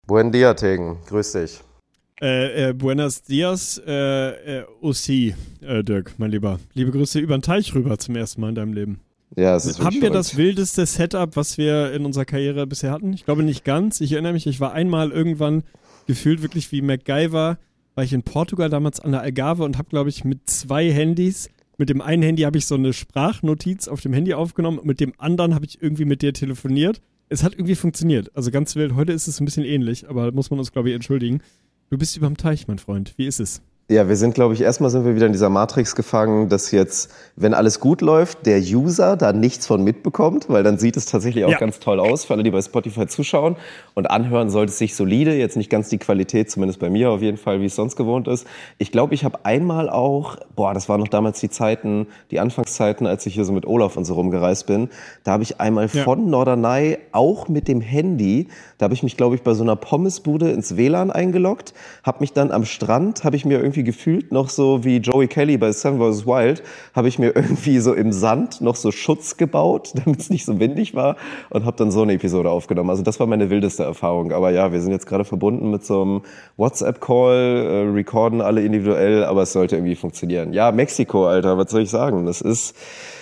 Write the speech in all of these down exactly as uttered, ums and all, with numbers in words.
Buen dia, Tegen. Grüß dich. Äh, äh, buenos dias, äh, äh, aussi, äh, Dirk, mein Lieber. Liebe Grüße über den Teich rüber zum ersten Mal in deinem Leben. Ja, es ist Haben wir verrückt. das wildeste Setup, was wir in unserer Karriere bisher hatten? Ich glaube nicht ganz. Ich erinnere mich, ich war einmal irgendwann gefühlt wirklich wie MacGyver, war ich in Portugal damals an der Algarve und habe, glaube ich, mit zwei Handys, mit dem einen Handy habe ich so eine Sprachnotiz auf dem Handy aufgenommen, mit dem anderen habe ich irgendwie mit dir telefoniert. Es hat irgendwie funktioniert. Also ganz wild. Heute ist es ein bisschen ähnlich, aber muss man uns, glaube ich, entschuldigen. Du bist überm Teich, mein Freund. Wie ist es? Ja, wir sind, glaube ich, erstmal sind wir wieder in dieser Matrix gefangen, dass jetzt, wenn alles gut läuft, der User da nichts von mitbekommt, weil dann sieht es tatsächlich auch Ja. ganz toll aus, für alle, die bei Spotify zuschauen. Und anhören sollte es sich solide, jetzt nicht ganz die Qualität, zumindest bei mir auf jeden Fall, wie es sonst gewohnt ist. Ich glaube, ich habe einmal auch, boah, das waren noch damals die Zeiten, die Anfangszeiten, als ich hier so mit Olaf und so rumgereist bin, da habe ich einmal Ja. von Norderney auch mit dem Handy, da habe ich mich, glaube ich, bei so einer Pommesbude ins W L A N eingeloggt, habe mich dann am Strand, habe ich mir irgendwie gefühlt noch so wie Joey Kelly bei Seven versus. Wild, habe ich mir irgendwie so im Sand noch so Schutz gebaut, damit es nicht so windig war und habe dann so eine Episode aufgenommen. Also das war meine wildeste Erfahrung. Aber ja, wir sind jetzt gerade verbunden mit so einem WhatsApp-Call, äh, recorden alle individuell, aber es sollte irgendwie funktionieren. Ja, Mexiko, Alter, was soll ich sagen? Das ist,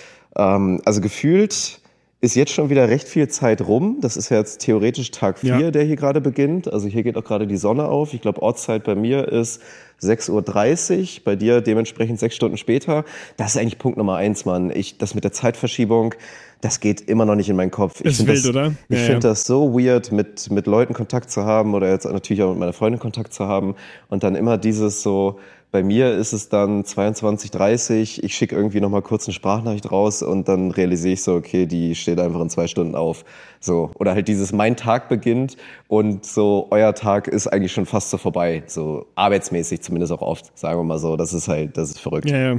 ähm, also gefühlt ist jetzt schon wieder recht viel Zeit rum. Das ist ja jetzt theoretisch Tag vier, Ja. der hier gerade beginnt. Also hier geht auch gerade die Sonne auf. Ich glaube, Ortszeit bei mir ist sechs Uhr dreißig, bei dir dementsprechend sechs Stunden später. Das ist eigentlich Punkt Nummer eins, Mann. Ich, das mit der Zeitverschiebung, das geht immer noch nicht in meinen Kopf. Ich Ist finde wild, das, oder? Ich Ja, finde ja. das so weird, mit, mit Leuten Kontakt zu haben oder jetzt natürlich auch mit meiner Freundin Kontakt zu haben und dann immer dieses so, bei mir ist es dann zweiundzwanzig Uhr dreißig, ich schicke irgendwie nochmal kurz eine Sprachnachricht raus und dann realisiere ich so, okay, die steht einfach in zwei Stunden auf. So. Oder halt dieses, mein Tag beginnt und so, euer Tag ist eigentlich schon fast so vorbei. So arbeitsmäßig zumindest auch oft, sagen wir mal so. Das ist halt, das ist verrückt. Ja, ja.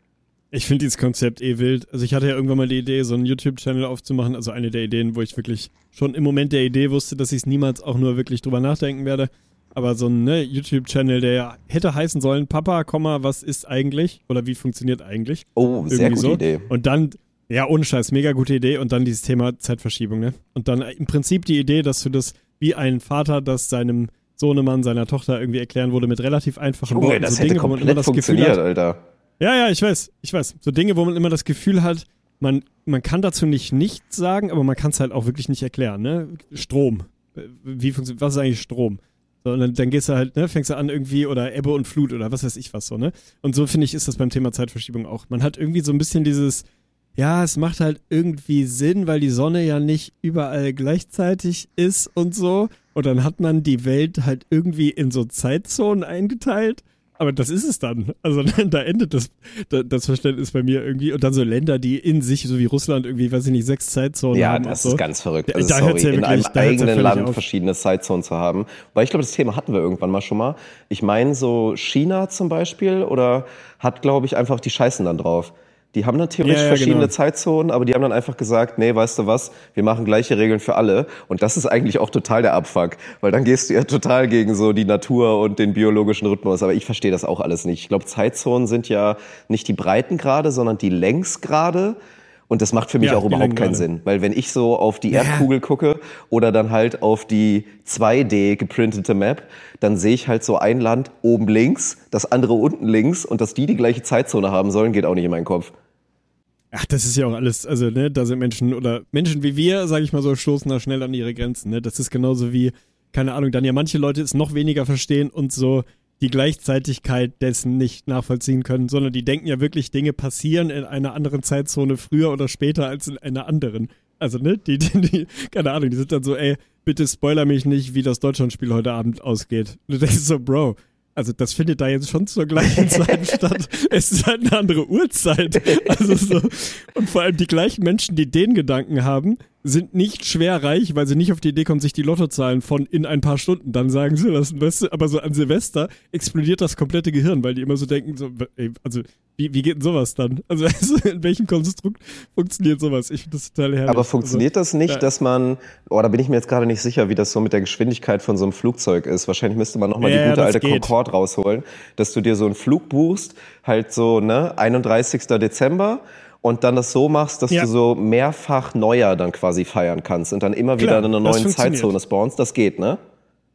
Ich finde dieses Konzept eh wild. Also ich hatte ja irgendwann mal die Idee, so einen YouTube-Channel aufzumachen. Also eine der Ideen, wo ich wirklich schon im Moment der Idee wusste, dass ich es niemals auch nur wirklich drüber nachdenken werde. Aber so ein ne, YouTube-Channel, der ja hätte heißen sollen, Papa, Komma, was ist eigentlich? Oder wie funktioniert eigentlich? Oh, sehr Irgendwie gute so. Idee. Und dann, ja, ohne Scheiß, mega gute Idee. Und dann dieses Thema Zeitverschiebung, ne? Und dann im Prinzip die Idee, dass du das wie ein Vater, das seinem Sohnemann, seiner Tochter irgendwie erklären wurde, mit relativ einfachen Junge, Worten. das So hätte Dinge, wo man immer komplett das Gefühl funktioniert, hat, Alter. ja, ja, ich weiß, ich weiß. So Dinge, wo man immer das Gefühl hat, man, man kann dazu nicht nichts sagen, aber man kann es halt auch wirklich nicht erklären, ne? Strom. Wie funktioniert, was ist eigentlich Strom? So, und dann, dann gehst du halt, ne, fängst du an irgendwie, oder Ebbe und Flut oder was weiß ich was so, ne? Und so finde ich, ist das beim Thema Zeitverschiebung auch. Man hat irgendwie so ein bisschen dieses, ja, es macht halt irgendwie Sinn, weil die Sonne ja nicht überall gleichzeitig ist und so. Und dann hat man die Welt halt irgendwie in so Zeitzonen eingeteilt. Aber das ist es dann. Also da endet das, das Verständnis bei mir irgendwie. Und dann so Länder, die in sich, so wie Russland irgendwie, weiß ich nicht, sechs Zeitzonen Ja, haben. das und so. ist ganz verrückt. Da- Also da sorry, hört's ja in wirklich- einem da hört's ja eigenen völlig Land auf. verschiedene Zeitzonen zu haben. Weil ich glaube, das Thema hatten wir irgendwann mal schon mal. Ich meine so China zum Beispiel oder hat, glaube ich, einfach die scheißen dann drauf. Die haben dann theoretisch Ja, ja, verschiedene genau. Zeitzonen, aber die haben dann einfach gesagt, nee, weißt du was, wir machen gleiche Regeln für alle. Und das ist eigentlich auch total der Abfuck, weil dann gehst du ja total gegen so die Natur und den biologischen Rhythmus. Aber ich verstehe das auch alles nicht. Ich glaube, Zeitzonen sind ja nicht die Breitengrade, sondern die Längsgrade. Und das macht für mich Ja, auch die überhaupt keinen Längengrade. Sinn. Weil wenn ich so auf die Erdkugel gucke oder dann halt auf die zwei D geprintete Map, dann sehe ich halt so ein Land oben links, das andere unten links und dass die die gleiche Zeitzone haben sollen, geht auch nicht in meinen Kopf. Ach, das ist ja auch alles, also, ne, da sind Menschen oder Menschen wie wir, sag ich mal so, stoßen da schnell an ihre Grenzen, ne? Das ist genauso wie, keine Ahnung, dann ja manche Leute es noch weniger verstehen und so die Gleichzeitigkeit dessen nicht nachvollziehen können, sondern die denken ja wirklich, Dinge passieren in einer anderen Zeitzone früher oder später als in einer anderen. Also, ne, die, die, die keine Ahnung, die sind dann so, ey, bitte spoiler mich nicht, wie das Deutschlandspiel heute Abend ausgeht. Und du denkst so, Bro, also das findet da jetzt schon zur gleichen Zeit statt. Es ist halt eine andere Uhrzeit. Also so. Und vor allem die gleichen Menschen, die den Gedanken haben, sind nicht schwer reich, weil sie nicht auf die Idee kommen, sich die Lottozahlen von in ein paar Stunden dann sagen zu lassen. Weißt du? Aber so an Silvester explodiert das komplette Gehirn, weil die immer so denken, so, ey, also wie, wie geht denn sowas dann? Also weißt du, in welchem Konstrukt funktioniert sowas? Ich finde das total herrlich. Aber funktioniert das nicht, ja. dass man, oh, da bin ich mir jetzt gerade nicht sicher, wie das so mit der Geschwindigkeit von so einem Flugzeug ist. Wahrscheinlich müsste man nochmal Ja, die gute das alte geht. Concorde rausholen, dass du dir so einen Flug buchst, halt so, ne, einunddreißigster Dezember und dann das so machst, dass Ja. du so mehrfach Neujahr dann quasi feiern kannst und dann immer wieder Klar, in einer das neuen funktioniert. Zeitzone spawnst. Das geht, ne?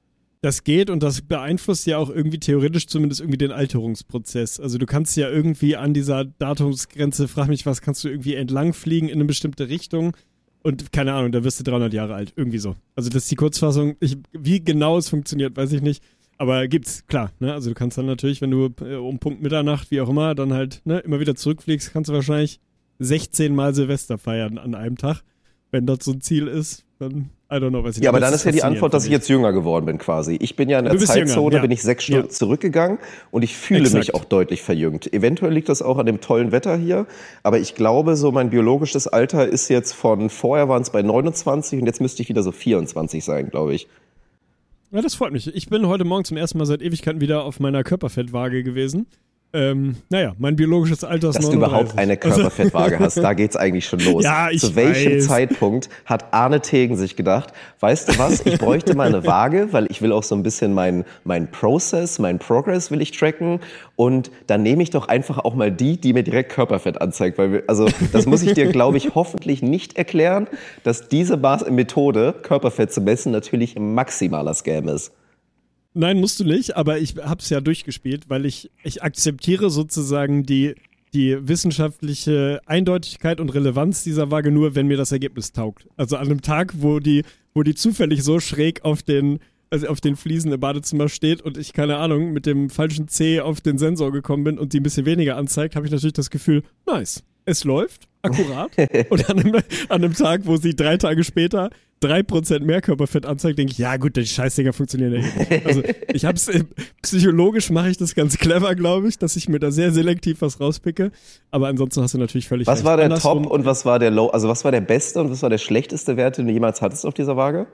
Das geht und das beeinflusst ja auch irgendwie theoretisch zumindest irgendwie den Alterungsprozess. Also du kannst ja irgendwie an dieser Datumsgrenze, frag mich was, kannst du irgendwie entlang fliegen in eine bestimmte Richtung und keine Ahnung, da wirst du dreihundert Jahre alt, irgendwie so. Also das ist die Kurzfassung. Ich, wie genau es funktioniert, weiß ich nicht, aber gibt's, klar. Ne? Also du kannst dann natürlich, wenn du äh, um Punkt Mitternacht, wie auch immer, dann halt ne, immer wieder zurückfliegst, kannst du wahrscheinlich sechzehn Mal Silvester feiern an einem Tag. Wenn das so ein Ziel ist, dann I don't know, was ich Ja, aber dann ist ja die Antwort, dass ich jetzt jünger geworden bin quasi. Ich bin ja in der Zeitzone, jünger, ja. bin ich sechs Stunden ja. zurückgegangen und ich fühle Exakt. mich auch deutlich verjüngt. Eventuell liegt das auch an dem tollen Wetter hier, aber ich glaube, so mein biologisches Alter ist jetzt von, vorher waren es bei neunundzwanzig und jetzt müsste ich wieder so vierundzwanzig sein, glaube ich. Ja, das freut mich. Ich bin heute Morgen zum ersten Mal seit Ewigkeiten wieder auf meiner Körperfettwaage gewesen. Ähm, naja, mein biologisches Alter ist Dass neununddreißig. Du überhaupt eine Körperfettwaage hast, da geht's eigentlich schon los. Ja, ich Zu welchem weiß. Zeitpunkt hat Arne Tegen sich gedacht, weißt du was, ich bräuchte mal eine Waage, weil ich will auch so ein bisschen meinen mein Process, meinen Progress will ich tracken und dann nehme ich doch einfach auch mal die, die mir direkt Körperfett anzeigt, weil wir, also das muss ich dir, glaube ich, hoffentlich nicht erklären, dass diese Methode, Körperfett zu messen, natürlich ein maximaler Scam ist. Nein, musst du nicht, aber ich hab's ja durchgespielt, weil ich, ich akzeptiere sozusagen die, die wissenschaftliche Eindeutigkeit und Relevanz dieser Waage nur, wenn mir das Ergebnis taugt. Also an einem Tag, wo die, wo die zufällig so schräg auf den, also auf den Fliesen im Badezimmer steht und ich, keine Ahnung, mit dem falschen Zeh auf den Sensor gekommen bin und die ein bisschen weniger anzeigt, habe ich natürlich das Gefühl, nice, es läuft, akkurat. Und an einem, an einem Tag, wo sie drei Tage später drei Prozent mehr Körperfett anzeigt, denke ich, ja gut, die Scheißdinger funktionieren ja eh nicht. Also ich hab's, psychologisch mache ich das ganz clever, glaube ich, dass ich mir da sehr selektiv was rauspicke, aber ansonsten hast du natürlich völlig Was recht. war der Andersrum, Top und was war der Low, also was war der beste und was war der schlechteste Wert, den du jemals hattest auf dieser Waage?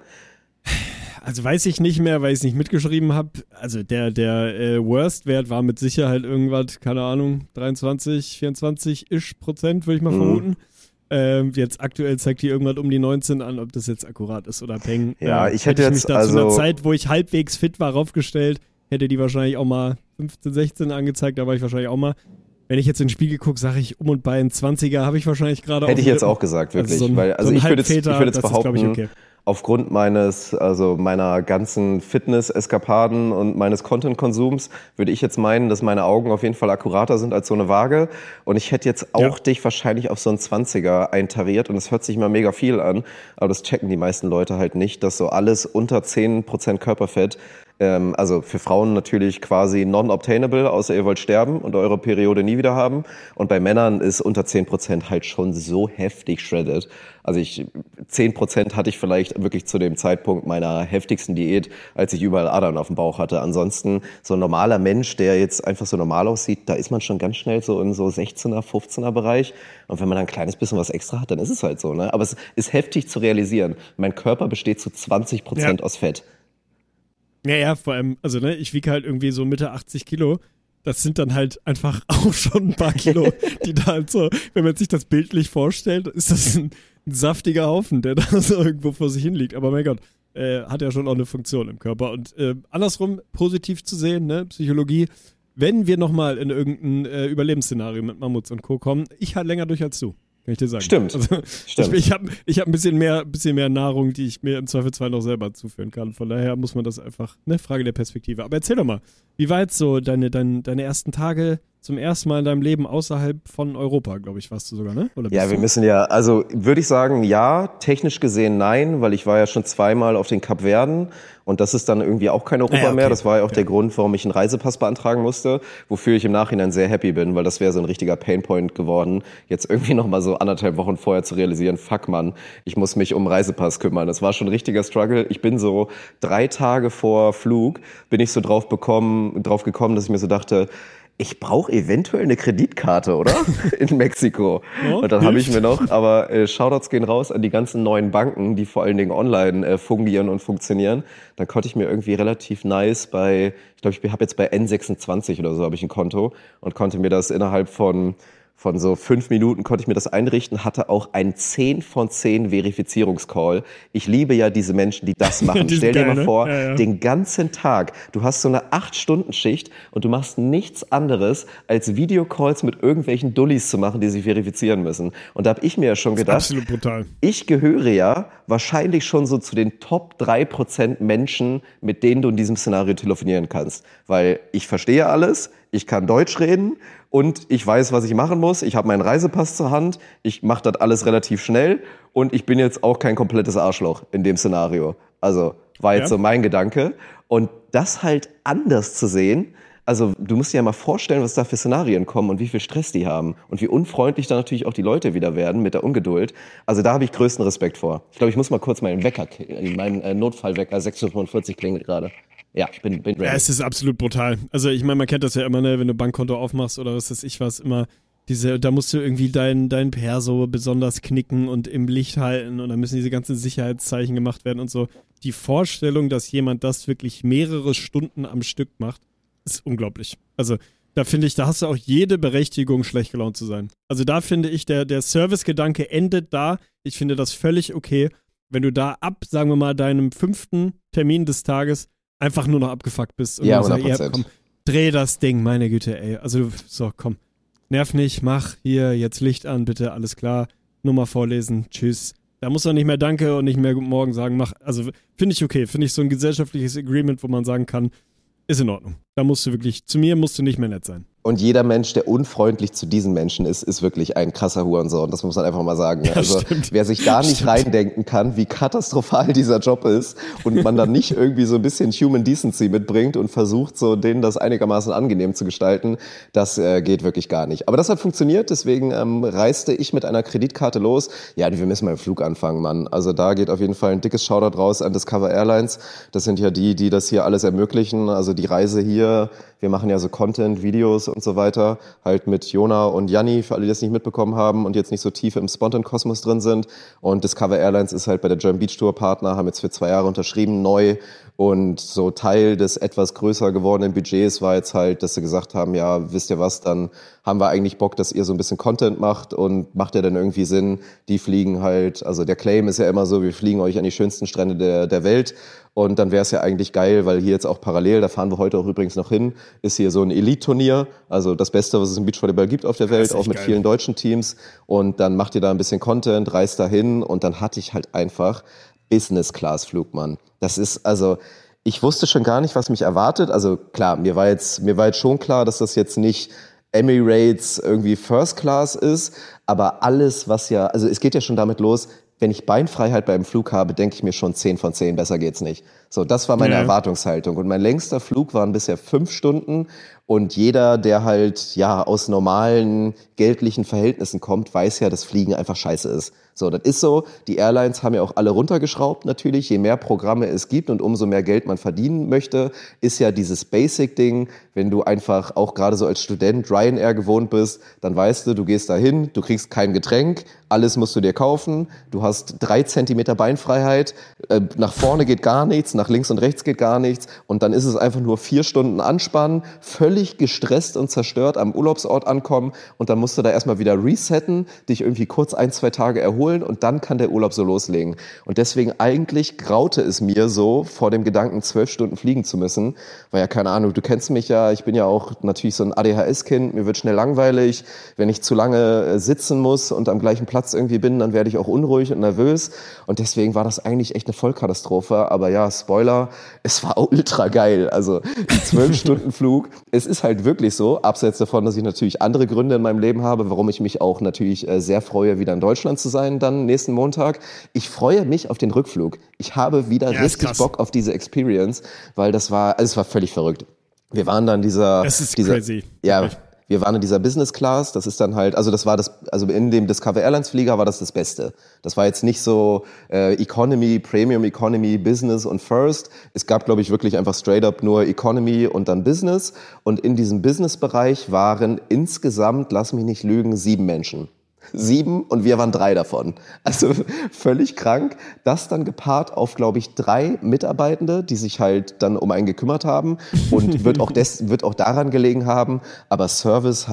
Also weiß ich nicht mehr, weil ich es nicht mitgeschrieben habe. Also der, der äh, Worst-Wert war mit Sicherheit irgendwas, keine Ahnung, dreiundzwanzig, vierundzwanzig-ish Prozent, würde ich mal mhm. vermuten. Ähm, jetzt aktuell zeigt die irgendwas um die neunzehn an, ob das jetzt akkurat ist oder Peng. Ja, äh, ich hätte, hätte ich jetzt mich da also zu einer Zeit, wo ich halbwegs fit war, raufgestellt, hätte die wahrscheinlich auch mal fünfzehn, sechzehn angezeigt, da war ich wahrscheinlich auch mal. Wenn ich jetzt in den Spiegel gucke, sage ich um und bei ein zwanziger habe ich wahrscheinlich gerade auch. Hätte ich jetzt auch gesagt, wirklich. Also so ein, weil, also so ein ich würde jetzt, ich würd jetzt das behaupten, ist, ich, okay. aufgrund meines, also meiner ganzen Fitness-Eskapaden und meines Content-Konsums würde ich jetzt meinen, dass meine Augen auf jeden Fall akkurater sind als so eine Waage. Und ich hätte jetzt auch ja. dich wahrscheinlich auf so einen zwanziger eintariert. Und das hört sich immer mega viel an. Aber das checken die meisten Leute halt nicht, dass so alles unter zehn Prozent Körperfett, ähm, also für Frauen natürlich quasi non-obtainable, außer ihr wollt sterben und eure Periode nie wieder haben. Und bei Männern ist unter zehn Prozent halt schon so heftig shredded. Also ich, zehn Prozent hatte ich vielleicht wirklich zu dem Zeitpunkt meiner heftigsten Diät, als ich überall Adern auf dem Bauch hatte. Ansonsten so ein normaler Mensch, der jetzt einfach so normal aussieht, da ist man schon ganz schnell so in so sechzehner, fünfzehner Bereich. Und wenn man dann ein kleines bisschen was extra hat, dann ist es halt so, ne? Aber es ist heftig zu realisieren. Mein Körper besteht zu zwanzig Prozent ja. aus Fett. Ja, ja, vor allem, also ne, ich wiege halt irgendwie so Mitte achtzig Kilo. Das sind dann halt einfach auch schon ein paar Kilo, die da halt so, wenn man sich das bildlich vorstellt, ist das ein, ein saftiger Haufen, der da so irgendwo vor sich hin liegt. Aber mein Gott, äh, hat ja schon auch eine Funktion im Körper. Und äh, andersrum, positiv zu sehen, ne, Psychologie, wenn wir nochmal in irgendein äh, Überlebensszenario mit Mammuts und Co. kommen, ich halt länger durch als du. Kann ich dir sagen. Stimmt. Also, Stimmt. Ich, ich habe ich hab ein bisschen mehr, bisschen mehr Nahrung, die ich mir im Zweifelsfall noch selber zuführen kann. Von daher muss man das einfach, ne, Frage der Perspektive. Aber erzähl doch mal, wie war jetzt so deine, deine, deine ersten Tage zum ersten Mal in deinem Leben außerhalb von Europa, glaube ich, warst du sogar, ne? Oder ja, wir du? müssen ja, also würde ich sagen, ja, technisch gesehen nein, weil ich war ja schon zweimal auf den Kapverden und das ist dann irgendwie auch kein Europa ah, ja, okay. mehr. Das war ja auch okay. der Grund, warum ich einen Reisepass beantragen musste, wofür ich im Nachhinein sehr happy bin, weil das wäre so ein richtiger Painpoint geworden, jetzt irgendwie nochmal so anderthalb Wochen vorher zu realisieren, fuck Mann, ich muss mich um Reisepass kümmern. Das war schon ein richtiger Struggle. Ich bin so drei Tage vor Flug, bin ich so drauf bekommen, drauf gekommen, dass ich mir so dachte, ich brauche eventuell eine Kreditkarte, oder? In Mexiko. Oh, und dann habe ich mir noch, aber äh, Shoutouts gehen raus an die ganzen neuen Banken, die vor allen Dingen online äh, fungieren und funktionieren. Dann konnte ich mir irgendwie relativ nice bei, ich glaube, ich habe jetzt bei N sechsundzwanzig oder so habe ich ein Konto und konnte mir das innerhalb von von so fünf Minuten konnte ich mir das einrichten, hatte auch einen zehn von zehn Verifizierungscall. Ich liebe ja diese Menschen, die das machen. Die Stell dir geil, mal ne? vor, Ja, ja. den ganzen Tag, du hast so eine acht-Stunden-Schicht und du machst nichts anderes, als Videocalls mit irgendwelchen Dullis zu machen, die sich verifizieren müssen. Und da habe ich mir ja schon gedacht, Absolut brutal. ich gehöre ja wahrscheinlich schon so zu den Top drei Prozent Menschen, mit denen du in diesem Szenario telefonieren kannst. Weil ich verstehe alles, ich kann Deutsch reden und ich weiß, was ich machen muss. Ich habe meinen Reisepass zur Hand, ich mache das alles relativ schnell und ich bin jetzt auch kein komplettes Arschloch in dem Szenario. Also war jetzt Ja. so mein Gedanke. Und das halt anders zu sehen, also du musst dir ja mal vorstellen, was da für Szenarien kommen und wie viel Stress die haben und wie unfreundlich dann natürlich auch die Leute wieder werden mit der Ungeduld. Also da habe ich größten Respekt vor. Ich glaube, ich muss mal kurz meinen Wecker, meinen äh, Notfallwecker sechs Uhr fünfundvierzig klingelt gerade. Ja, ich bin, bin ready. Ja, es ist absolut brutal. Also ich meine, man kennt das ja immer, ne, wenn du Bankkonto aufmachst oder was weiß ich was, immer diese, da musst du irgendwie dein, dein Perso besonders knicken und im Licht halten und dann müssen diese ganzen Sicherheitszeichen gemacht werden und so. Die Vorstellung, dass jemand das wirklich mehrere Stunden am Stück macht, ist unglaublich. Also da finde ich, da hast du auch jede Berechtigung, schlecht gelaunt zu sein. Also da finde ich, der, der Servicegedanke endet da. Ich finde das völlig okay, wenn du da ab, sagen wir mal, deinem fünften Termin des Tages einfach nur noch abgefuckt bist. Und Ja, dann hundert sagst, Prozent. ja, komm, dreh das Ding, meine Güte, ey. Also, so, komm. Nerv nicht, mach hier jetzt Licht an, bitte, alles klar. Nummer vorlesen, tschüss. Da muss er nicht mehr Danke und nicht mehr Guten Morgen sagen, mach. Also, finde ich okay. Finde ich so ein gesellschaftliches Agreement, wo man sagen kann, ist in Ordnung. Da musst du wirklich, zu mir musst du nicht mehr nett sein. Und jeder Mensch, der unfreundlich zu diesen Menschen ist, ist wirklich ein krasser Hurensohn. Das muss man einfach mal sagen. Ja, also stimmt. wer sich da nicht Stimmt. reindenken kann, wie katastrophal dieser Job ist und man dann nicht irgendwie so ein bisschen Human Decency mitbringt und versucht, so denen das einigermaßen angenehm zu gestalten, das äh, geht wirklich gar nicht. Aber das hat funktioniert, deswegen ähm, reiste ich mit einer Kreditkarte los. Ja, wir müssen mal im Flug anfangen, Mann. Also da geht auf jeden Fall ein dickes Shoutout raus an Discover Airlines. Das sind ja die, die das hier alles ermöglichen. Also die Reise hier, wir machen ja so Content, Videos und so weiter, halt mit Jona und Janni, für alle, die das nicht mitbekommen haben und jetzt nicht so tief im Spontan-Kosmos drin sind. Und Discover Airlines ist halt bei der German Beach Tour Partner, haben jetzt für zwei Jahre unterschrieben, neu. Und so Teil des etwas größer gewordenen Budgets war jetzt halt, dass sie gesagt haben, ja, wisst ihr was, dann haben wir eigentlich Bock, dass ihr so ein bisschen Content macht und macht ja dann irgendwie Sinn, die fliegen halt, also der Claim ist ja immer so, wir fliegen euch an die schönsten Strände der, der Welt. Und dann wäre es ja eigentlich geil, weil hier jetzt auch parallel, da fahren wir heute auch übrigens noch hin, ist hier so ein Elite-Turnier, also das Beste, was es im Beachvolleyball gibt auf der Welt, auch mit geil. vielen deutschen Teams. Und dann macht ihr da ein bisschen Content, reist da hin und dann hatte ich halt einfach Business-Class-Flug, Mann. Das ist, also, ich wusste schon gar nicht, was mich erwartet. Also klar, mir war jetzt, mir war jetzt schon klar, dass das jetzt nicht Emirates irgendwie First Class ist, aber alles, was ja, also es geht ja schon damit los, wenn ich Beinfreiheit beim Flug habe, denke ich mir schon zehn von zehn, besser geht's nicht. So, das war meine Ja. Erwartungshaltung. Und mein längster Flug waren bisher fünf Stunden. Und jeder, der halt, ja, aus normalen geldlichen Verhältnissen kommt, weiß ja, dass Fliegen einfach scheiße ist. So, das ist so. Die Airlines haben ja auch alle runtergeschraubt natürlich. Je mehr Programme es gibt und umso mehr Geld man verdienen möchte, ist ja dieses Basic-Ding, wenn du einfach auch gerade so als Student Ryanair gewohnt bist, dann weißt du, du gehst da hin, du kriegst kein Getränk, alles musst du dir kaufen, du hast drei Zentimeter Beinfreiheit, äh, nach vorne geht gar nichts, nach links und rechts geht gar nichts und dann ist es einfach nur vier Stunden Anspannen, völlig gestresst und zerstört am Urlaubsort ankommen und dann musst du da erstmal wieder resetten, dich irgendwie kurz ein, zwei Tage erholen und dann kann der Urlaub so loslegen. Und deswegen eigentlich graute es mir so vor dem Gedanken, zwölf Stunden fliegen zu müssen, weil ja, keine Ahnung, du kennst mich ja, ich bin ja auch natürlich so ein A D H S-Kind, mir wird schnell langweilig, wenn ich zu lange äh, sitzen muss und am gleichen Platz irgendwie bin, dann werde ich auch unruhig und nervös und deswegen war das eigentlich echt eine Vollkatastrophe, aber ja, Spoiler, es war ultra geil, also die zwölf Stunden Flug, es ist halt wirklich so, abseits davon, dass ich natürlich andere Gründe in meinem Leben habe, warum ich mich auch natürlich äh, sehr freue, wieder in Deutschland zu sein, dann nächsten Montag. Ich freue mich auf den Rückflug. Ich habe wieder Ja, ist richtig krass. Bock auf diese Experience, weil das war, also es war völlig verrückt. Wir waren dann dieser, Das ist dieser, crazy. ja, Wirklich. wir waren in dieser Business Class, das ist dann halt, also das war das, also in dem Discover Airlines Flieger war das das Beste. Das war jetzt nicht so äh, Economy, Premium Economy, Business und First. Es gab, glaube ich, wirklich einfach straight up nur Economy und dann Business. Und in diesem Business-Bereich waren insgesamt, lass mich nicht lügen, sieben Menschen. Sieben und wir waren drei davon. Also völlig krank. Das dann gepaart auf, glaube ich, drei Mitarbeitende, die sich halt dann um einen gekümmert haben und wird auch, des, wird auch daran gelegen haben. Aber Service halt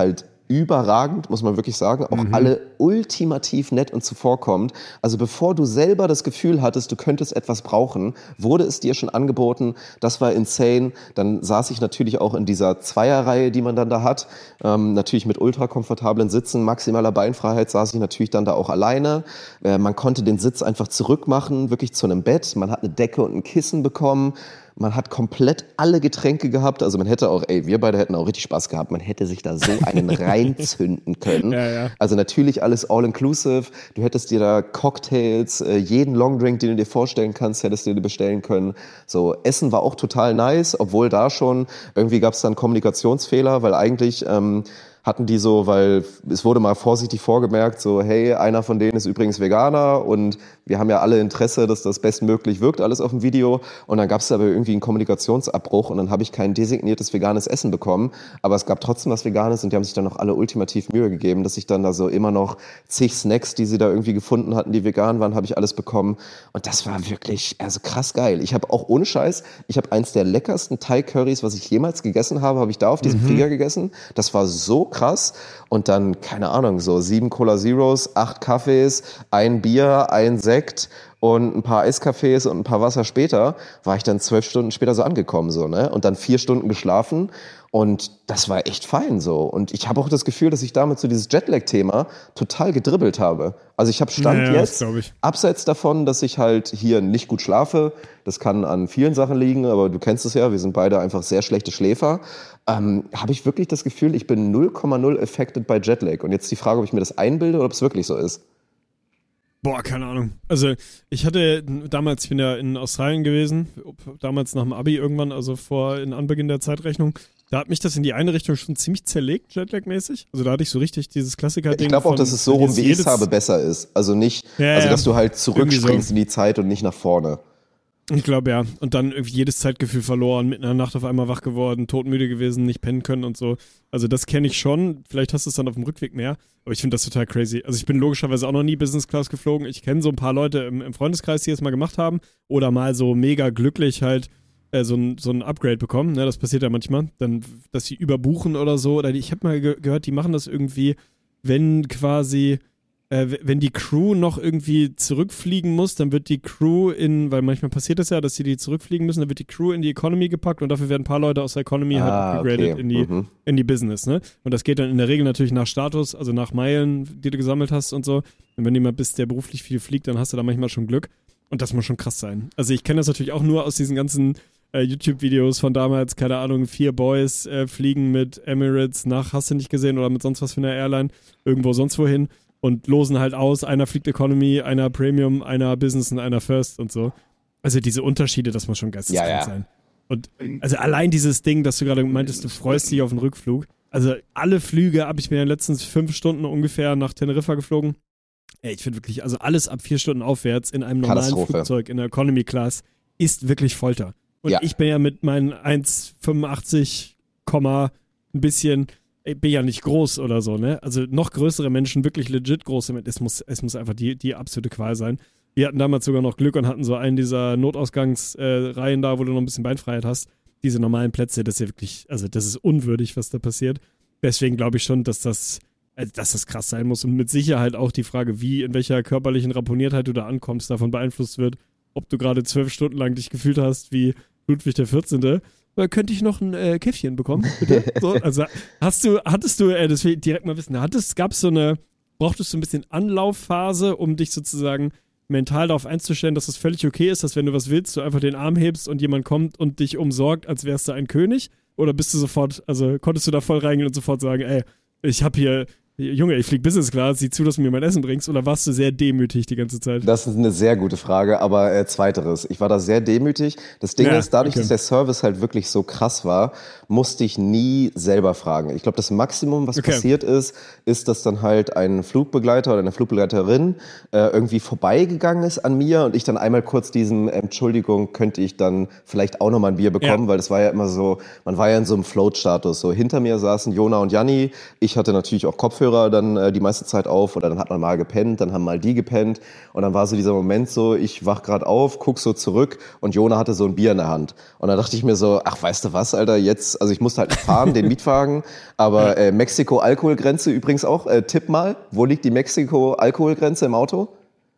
überragend, muss man wirklich sagen. Auch mhm. alle ultimativ nett und zuvorkommend. Also bevor du selber das Gefühl hattest, du könntest etwas brauchen, wurde es dir schon angeboten. Das war insane. Dann saß ich natürlich auch in dieser Zweierreihe, die man dann da hat. Ähm, natürlich mit ultra komfortablen Sitzen, maximaler Beinfreiheit saß ich natürlich dann da auch alleine. Äh, man konnte den Sitz einfach zurückmachen, wirklich zu einem Bett. Man hat eine Decke und ein Kissen bekommen. Man hat komplett alle Getränke gehabt. Also man hätte auch, ey, wir beide hätten auch richtig Spaß gehabt. Man hätte sich da so einen reinzünden können. Ja, ja. Also natürlich alles all-inclusive. Du hättest dir da Cocktails, äh, jeden Longdrink, den du dir vorstellen kannst, hättest du dir bestellen können. So, Essen war auch total nice, obwohl da schon, irgendwie gab es dann Kommunikationsfehler, weil eigentlich ähm, hatten die so, weil es wurde mal vorsichtig vorgemerkt, so hey, einer von denen ist übrigens Veganer und wir haben ja alle Interesse, dass das bestmöglich wirkt, alles auf dem Video. Und dann gab es aber irgendwie einen Kommunikationsabbruch und dann habe ich kein designiertes veganes Essen bekommen. Aber es gab trotzdem was Veganes und die haben sich dann noch alle ultimativ Mühe gegeben, dass ich dann da so immer noch zig Snacks, die sie da irgendwie gefunden hatten, die vegan waren, habe ich alles bekommen. Und das war wirklich also krass geil. Ich habe auch ohne Scheiß, ich habe eins der leckersten Thai-Currys, was ich jemals gegessen habe, habe ich da auf diesem mhm. Flieger gegessen. Das war so krass. Und dann, keine Ahnung, so sieben Cola Zeros, acht Kaffees, ein Bier, ein Sekt und ein paar Eiskaffees und ein paar Wasser später war ich dann zwölf Stunden später so angekommen, so, ne? Und dann vier Stunden geschlafen. Und das war echt fein so. Und ich habe auch das Gefühl, dass ich damit so dieses Jetlag-Thema total gedribbelt habe. Also ich habe Stand naja, jetzt, das abseits davon, dass ich halt hier nicht gut schlafe. Das kann an vielen Sachen liegen, aber du kennst es ja, wir sind beide einfach sehr schlechte Schläfer. Ähm, habe ich wirklich das Gefühl, ich bin null Komma null affected bei Jetlag. Und jetzt die Frage, ob ich mir das einbilde oder ob es wirklich so ist. Boah, keine Ahnung. Also ich hatte damals, ich bin ja in Australien gewesen, damals nach dem Abi irgendwann, also vor in Anbeginn der Zeitrechnung. Da hat mich das in die eine Richtung schon ziemlich zerlegt, Jetlag-mäßig. Also da hatte ich so richtig dieses Klassiker-Ding. Ich glaube auch, dass es so rum, wie ich es habe, besser ist. Also nicht, ja, also dass du halt zurückspringst so in die Zeit und nicht nach vorne. Ich glaube, ja. Und dann irgendwie jedes Zeitgefühl verloren, mitten in der Nacht auf einmal wach geworden, todmüde gewesen, nicht pennen können und so. Also das kenne ich schon. Vielleicht hast du es dann auf dem Rückweg mehr. Aber ich finde das total crazy. Also ich bin logischerweise auch noch nie Business Class geflogen. Ich kenne so ein paar Leute im, im Freundeskreis, die es mal gemacht haben. Oder mal so mega glücklich halt äh, so, ein, so ein Upgrade bekommen. Ne, das passiert ja manchmal. Dann, dass sie überbuchen oder so. Oder die, ich habe mal ge- gehört, die machen das irgendwie, wenn quasi... Äh, wenn die Crew noch irgendwie zurückfliegen muss, dann wird die Crew in, weil manchmal passiert das ja, dass sie die zurückfliegen müssen, dann wird die Crew in die Economy gepackt und dafür werden ein paar Leute aus der Economy ah, halt upgegradet okay. in, die, mhm. in die Business, ne? Und das geht dann in der Regel natürlich nach Status, also nach Meilen, die du gesammelt hast und so. Und wenn jemand bist, der beruflich viel fliegt, dann hast du da manchmal schon Glück. Und das muss schon krass sein. Also ich kenne das natürlich auch nur aus diesen ganzen äh, YouTube-Videos von damals, keine Ahnung, vier Boys äh, fliegen mit Emirates nach, hast du nicht gesehen, oder mit sonst was für einer Airline, irgendwo sonst wohin. Und losen halt aus, einer fliegt Economy, einer Premium, einer Business und einer First und so. Also diese Unterschiede, das muss schon geisteskrank ja, ja. sein. Und also allein dieses Ding, dass du gerade meintest, du freust dich auf den Rückflug. Also alle Flüge habe ich mir letztens fünf Stunden ungefähr nach Teneriffa geflogen. Ey, ich finde wirklich, also alles ab vier Stunden aufwärts in einem normalen Flugzeug in der Economy Class ist wirklich Folter. Und ja. ich bin ja mit meinen eins Komma fünfundachtzig, ein bisschen... Ich bin ja nicht groß oder so, ne? Also noch größere Menschen, wirklich legit große Menschen, es muss, es muss einfach die, die absolute Qual sein. Wir hatten damals sogar noch Glück und hatten so einen dieser Notausgangsreihen äh, da, wo du noch ein bisschen Beinfreiheit hast. Diese normalen Plätze, das ist ja wirklich, also das ist unwürdig, was da passiert. Deswegen glaube ich schon, dass das, also dass das krass sein muss und mit Sicherheit auch die Frage, wie, in welcher körperlichen Ramponiertheit du da ankommst, davon beeinflusst wird, ob du gerade zwölf Stunden lang dich gefühlt hast wie Ludwig der vierzehnte Könnte ich noch ein äh, Käffchen bekommen, bitte? So, also hast du, hattest du, äh, das will ich direkt mal wissen, hattest, gab es so eine, brauchtest du ein bisschen Anlaufphase, um dich sozusagen mental darauf einzustellen, dass es völlig okay ist, dass wenn du was willst, du einfach den Arm hebst und jemand kommt und dich umsorgt, als wärst du ein König? Oder bist du sofort, also konntest du da voll reingehen und sofort sagen, ey, ich habe hier, Junge, ich flieg Business Class, sieh zu, dass du mir mein Essen bringst, oder warst du sehr demütig die ganze Zeit? Das ist eine sehr gute Frage, aber äh, zweiteres. Ich war da sehr demütig. Das Ding ja, ist, dadurch, okay. dass der Service halt wirklich so krass war, musste ich nie selber fragen. Ich glaube, das Maximum, was okay. passiert ist, ist, dass dann halt ein Flugbegleiter oder eine Flugbegleiterin äh, irgendwie vorbeigegangen ist an mir und ich dann einmal kurz diesen, Entschuldigung, könnte ich dann vielleicht auch nochmal ein Bier bekommen, ja. weil das war ja immer so, man war ja in so einem Float-Status. So hinter mir saßen Jona und Janni, ich hatte natürlich auch Kopfhörer Kopfhörer dann äh, die meiste Zeit auf oder dann hat man mal gepennt, dann haben mal die gepennt und dann war so dieser Moment so, ich wach gerade auf, guck so zurück und Jona hatte so ein Bier in der Hand und dann dachte ich mir so, ach weißt du was, Alter, jetzt, also ich musste halt fahren, den Mietwagen, aber äh, Mexiko-Alkoholgrenze übrigens auch, äh, tipp mal, wo liegt die Mexiko-Alkoholgrenze im Auto?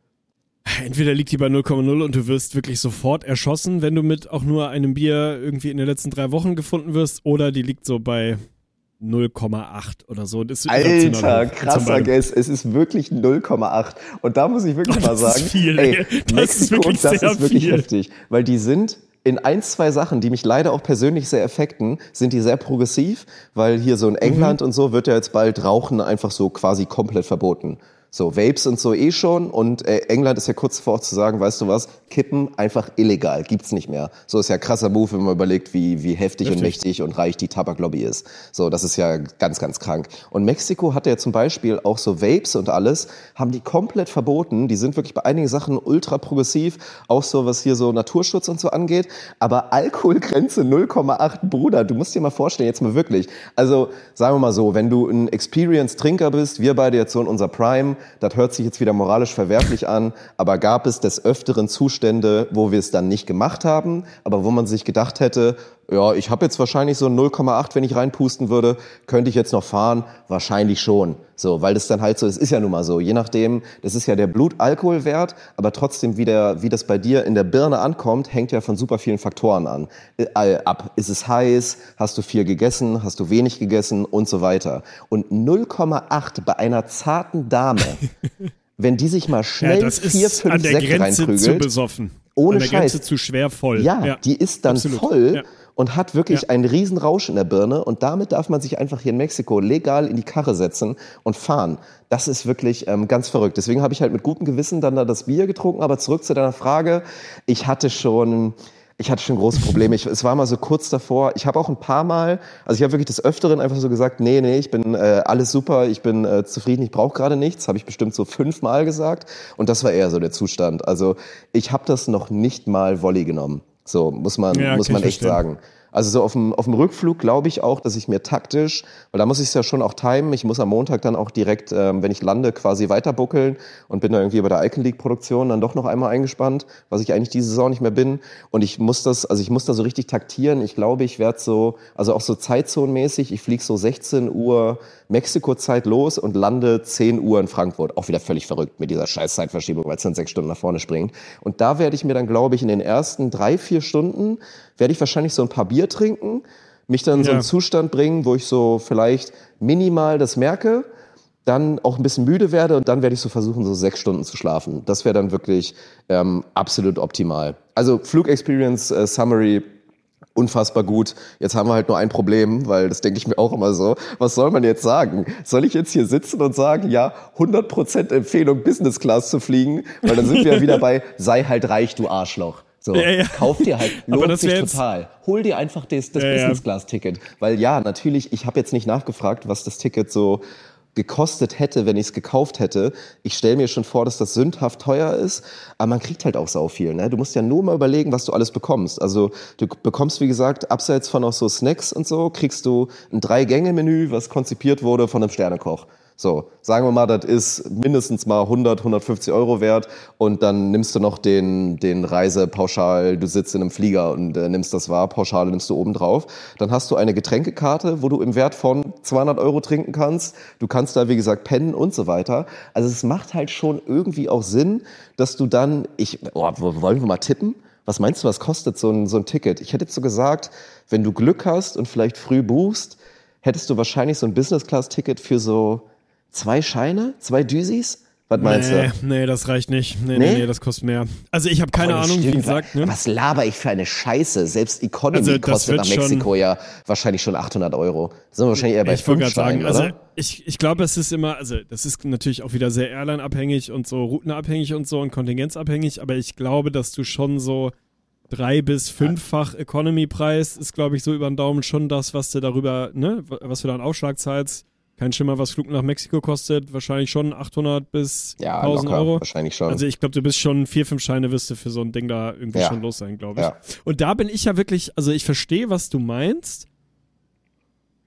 Entweder liegt die bei null Komma null und du wirst wirklich sofort erschossen, wenn du mit auch nur einem Bier irgendwie in den letzten drei Wochen gefunden wirst, oder die liegt so bei null Komma acht oder so. Das ist Alter, krasser Guess. Es ist wirklich null Komma acht. Und da muss ich wirklich oh, mal sagen, das ist viel, ey, das Mexiko, ist wirklich, das sehr ist wirklich viel. heftig. Weil die sind in ein, zwei Sachen, die mich leider auch persönlich sehr affekten, sind die sehr progressiv, weil hier so in England mhm. und so wird ja jetzt bald Rauchen einfach so quasi komplett verboten. So, Vapes und so eh schon und äh, England ist ja kurz davor zu sagen, weißt du was, Kippen einfach illegal, gibt's nicht mehr. So ist ja krasser Move, wenn man überlegt, wie wie heftig Richtig. und mächtig und reich die Tabaklobby ist. So, das ist ja ganz, ganz krank. Und Mexiko hat ja zum Beispiel auch so Vapes und alles, haben die komplett verboten. Die sind wirklich bei einigen Sachen ultra progressiv, auch so, was hier so Naturschutz und so angeht. Aber Alkoholgrenze null Komma acht, Bruder, du musst dir mal vorstellen, jetzt mal wirklich. Also, sagen wir mal so, wenn du ein Experience-Trinker bist, wir beide jetzt so in unser Prime, das hört sich jetzt wieder moralisch verwerflich an, aber gab es des Öfteren Zustände, wo wir es dann nicht gemacht haben, aber wo man sich gedacht hätte, ja, ich habe jetzt wahrscheinlich so ein null Komma acht, wenn ich reinpusten würde, könnte ich jetzt noch fahren? Wahrscheinlich schon. So, weil das dann halt so, es ist ja nun mal so, je nachdem, das ist ja der Blutalkoholwert, aber trotzdem, wie, der, wie das bei dir in der Birne ankommt, hängt ja von super vielen Faktoren an. Äh, ab, ist es heiß, hast du viel gegessen, hast du wenig gegessen und so weiter. Und null Komma acht bei einer zarten Dame, wenn die sich mal schnell ja, vier, fünf an der Sekt Grenze reinprügelt, zu besoffen. ohne an der Scheiß. Grenze zu schwer voll. Ja, ja. die ist dann Absolut. voll ja. und hat wirklich ja. einen riesen Rausch in der Birne und damit darf man sich einfach hier in Mexiko legal in die Karre setzen und fahren. Das ist wirklich ähm, ganz verrückt. Deswegen habe ich halt mit gutem Gewissen dann da das Bier getrunken. Aber zurück zu deiner Frage. Ich hatte schon... Ich hatte schon große Probleme. Ich, es war mal so kurz davor. Ich habe auch ein paar Mal, also ich habe wirklich des Öfteren einfach so gesagt, nee, nee, ich bin äh, alles super, ich bin äh, zufrieden, ich brauche gerade nichts. Habe ich bestimmt so fünfmal gesagt. Und das war eher so der Zustand. Also ich habe das noch nicht mal Volley genommen. So muss man, ja, muss man echt verstehen. sagen. Also so auf dem, auf dem Rückflug glaube ich auch, dass ich mir taktisch, weil da muss ich es ja schon auch timen, ich muss am Montag dann auch direkt, ähm, wenn ich lande, quasi weiterbuckeln und bin da irgendwie bei der Icon League Produktion dann doch noch einmal eingespannt, was ich eigentlich diese Saison nicht mehr bin. Und ich muss das, also ich muss da so richtig taktieren. Ich glaube, ich werde so, also auch so zeitzonenmäßig, ich fliege so sechzehn Uhr Mexiko-Zeit los und lande zehn Uhr in Frankfurt. Auch wieder völlig verrückt mit dieser scheiß Zeitverschiebung, weil es dann sechs Stunden nach vorne springt. Und da werde ich mir dann, glaube ich, in den ersten drei, vier Stunden werde ich wahrscheinlich so ein paar Bier trinken, mich dann in so einen Ja. Zustand bringen, wo ich so vielleicht minimal das merke, dann auch ein bisschen müde werde und dann werde ich so versuchen, so sechs Stunden zu schlafen. Das wäre dann wirklich ähm, absolut optimal. Also Flugexperience äh, Summary, unfassbar gut. Jetzt haben wir halt nur ein Problem, weil das denke ich mir auch immer so. Was soll man jetzt sagen? Soll ich jetzt hier sitzen und sagen, ja, hundert Prozent Empfehlung, Business Class zu fliegen? Weil dann sind wir ja wieder bei, sei halt reich, du Arschloch. So, Ja, ja. kauf dir halt, Aber lohnt das sich wär jetzt- total. Hol dir einfach das, das Ja, ja. Business-Class-Ticket. Weil ja, natürlich, ich habe jetzt nicht nachgefragt, was das Ticket so gekostet hätte, wenn ich es gekauft hätte. Ich stelle mir schon vor, dass das sündhaft teuer ist, aber man kriegt halt auch sau viel. Ne? Du musst ja nur mal überlegen, was du alles bekommst. Also du bekommst, wie gesagt, abseits von auch so Snacks und so, kriegst du ein Drei-Gänge-Menü, was konzipiert wurde von einem Sternekoch. So, sagen wir mal, das ist mindestens mal hundert, hundertfünfzig Euro wert und dann nimmst du noch den, den Reisepauschal, du sitzt in einem Flieger und äh, nimmst das wahr, Pauschale nimmst du oben drauf. Dann hast du eine Getränkekarte, wo du im Wert von zweihundert Euro trinken kannst. Du kannst da, wie gesagt, pennen und so weiter. Also es macht halt schon irgendwie auch Sinn, dass du dann, ich, oh, wollen wir mal tippen? Was meinst du, was kostet so ein, so ein Ticket? Ich hätte jetzt so gesagt, wenn du Glück hast und vielleicht früh buchst, hättest du wahrscheinlich so ein Business-Class-Ticket für so zwei Scheine? Zwei Düsis? Was meinst nee, du? Nee, das reicht nicht. Nee, Nee? nee, nee, das kostet mehr. Also ich habe keine Oh, Ahnung, wie stimmt. gesagt. Ne? Was laber ich für eine Scheiße? Selbst Economy Also, das kostet wird nach Mexiko schon- ja wahrscheinlich schon achthundert Euro. Sind wir wahrscheinlich eher bei Ich wollte fünf gerade sagen, Scheinen, also oder? ich, ich glaube, es ist immer, also das ist natürlich auch wieder sehr Airline-abhängig und so routenabhängig und so und kontingenzabhängig, aber ich glaube, dass du schon so drei- bis fünffach Economy-Preis ist, glaube ich, so über den Daumen schon das, was du darüber, ne, was du da an Aufschlag zahlst. Kein Schimmer, was Flug nach Mexiko kostet, wahrscheinlich schon achthundert bis Ja, tausend locker, Euro. wahrscheinlich schon. Also ich glaube, du bist schon vier, fünf Scheine wirst du für so ein Ding da irgendwie Ja. schon los sein, glaube ich. Ja. Und da bin ich ja wirklich, also ich verstehe, was du meinst,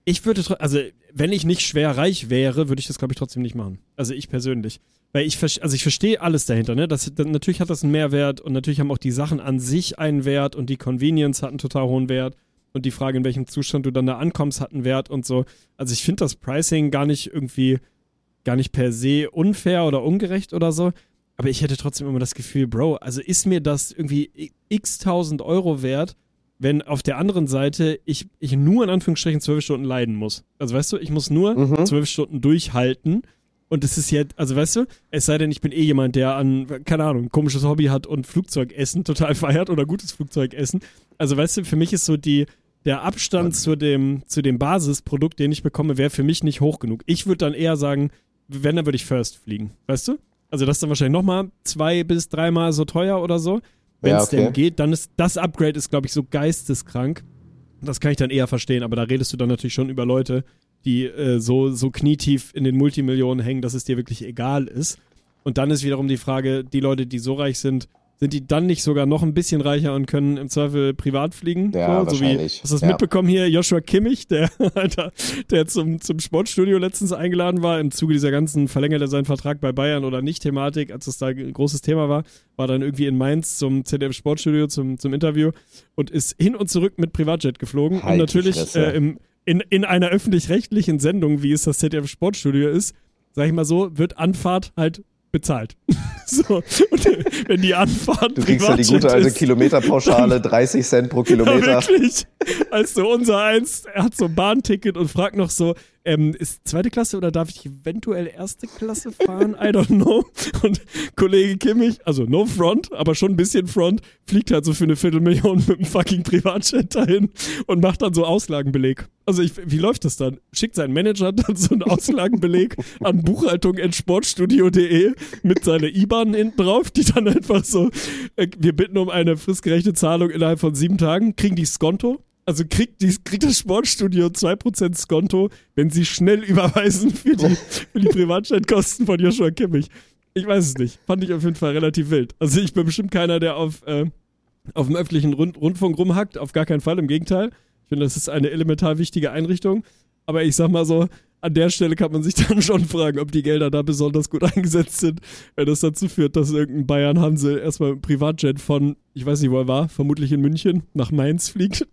Ich würde, also wenn ich nicht schwer reich wäre, würde ich das, glaube ich, trotzdem nicht machen. Also ich persönlich. Weil ich, also ich verstehe alles dahinter, ne? Das, das, natürlich hat das einen Mehrwert und natürlich haben auch die Sachen an sich einen Wert und die Convenience hat einen total hohen Wert und die Frage, in welchem Zustand du dann da ankommst, hat einen Wert und so. Also ich finde das Pricing gar nicht irgendwie, gar nicht per se unfair oder ungerecht oder so. Aber ich hätte trotzdem immer das Gefühl, Bro, also ist mir das irgendwie x tausend Euro wert, wenn auf der anderen Seite ich, ich nur in Anführungsstrichen zwölf Stunden leiden muss. Also weißt du, ich muss nur Mhm. zwölf Stunden durchhalten und es ist jetzt, also weißt du, es sei denn, ich bin eh jemand, der an, keine Ahnung, ein komisches Hobby hat und Flugzeugessen total feiert oder gutes Flugzeugessen. Also weißt du, für mich ist so die, der Abstand zu dem, zu dem Basisprodukt, den ich bekomme, wäre für mich nicht hoch genug. Ich würde dann eher sagen, wenn, dann würde ich First fliegen, weißt du? Also das ist dann wahrscheinlich nochmal zwei bis dreimal so teuer oder so. Wenn es Ja, okay. denn geht, dann ist das Upgrade ist, glaube ich, so geisteskrank. Das kann ich dann eher verstehen, aber da redest du dann natürlich schon über Leute, die äh, so, so knietief in den Multimillionen hängen, dass es dir wirklich egal ist. Und dann ist wiederum die Frage, die Leute, die so reich sind, sind die dann nicht sogar noch ein bisschen reicher und können im Zweifel privat fliegen? Ja, so, so wie, wahrscheinlich. hast du das Ja. mitbekommen hier? Joshua Kimmich, der, Alter, der zum, zum Sportstudio letztens eingeladen war, im Zuge dieser ganzen verlängert er seinen Vertrag bei Bayern oder nicht Thematik, als das da ein großes Thema war, war dann irgendwie in Mainz zum Z D F-Sportstudio zum, zum Interview und ist hin und zurück mit Privatjet geflogen. Halt und die natürlich Fresse. äh, im, in, in einer öffentlich-rechtlichen Sendung, wie es das Z D F-Sportstudio ist, sag ich mal so, wird Anfahrt halt bezahlt. So, und wenn die Anfahrt Du kriegst ja die Privatjet gute alte ist, Kilometerpauschale, dreißig Cent pro ja, Kilometer. wirklich. Also unser eins, er hat so ein Bahnticket und fragt noch so, ähm, ist zweite Klasse oder darf ich eventuell erste Klasse fahren? I don't know. Und Kollege Kimmich, also no front, aber schon ein bisschen front, fliegt halt so für eine Viertelmillion mit einem fucking Privatjet dahin und macht dann so Auslagenbeleg. Also ich, wie läuft das dann? Schickt sein Manager dann so einen Auslagenbeleg an buchhaltung at sportstudio punkt de mit seiner I B A N hinten drauf, die dann einfach so, äh, wir bitten um eine fristgerechte Zahlung innerhalb von sieben Tagen, kriegen die Skonto. Also kriegt, die, kriegt das Sportstudio zwei Prozent Skonto, wenn sie schnell überweisen für die, für die Privatjetkosten von Joshua Kimmich. Ich weiß es nicht. Fand ich auf jeden Fall relativ wild. Also ich bin bestimmt keiner, der auf, äh, auf dem öffentlichen Rund- Rundfunk rumhackt. Auf gar keinen Fall, im Gegenteil. Ich finde, das ist eine elementar wichtige Einrichtung. Aber ich sag mal so, an der Stelle kann man sich dann schon fragen, ob die Gelder da besonders gut eingesetzt sind, wenn das dazu führt, dass irgendein Bayern Hansel erstmal mit einem Privatjet von, ich weiß nicht, wo er war, vermutlich in München, nach Mainz fliegt.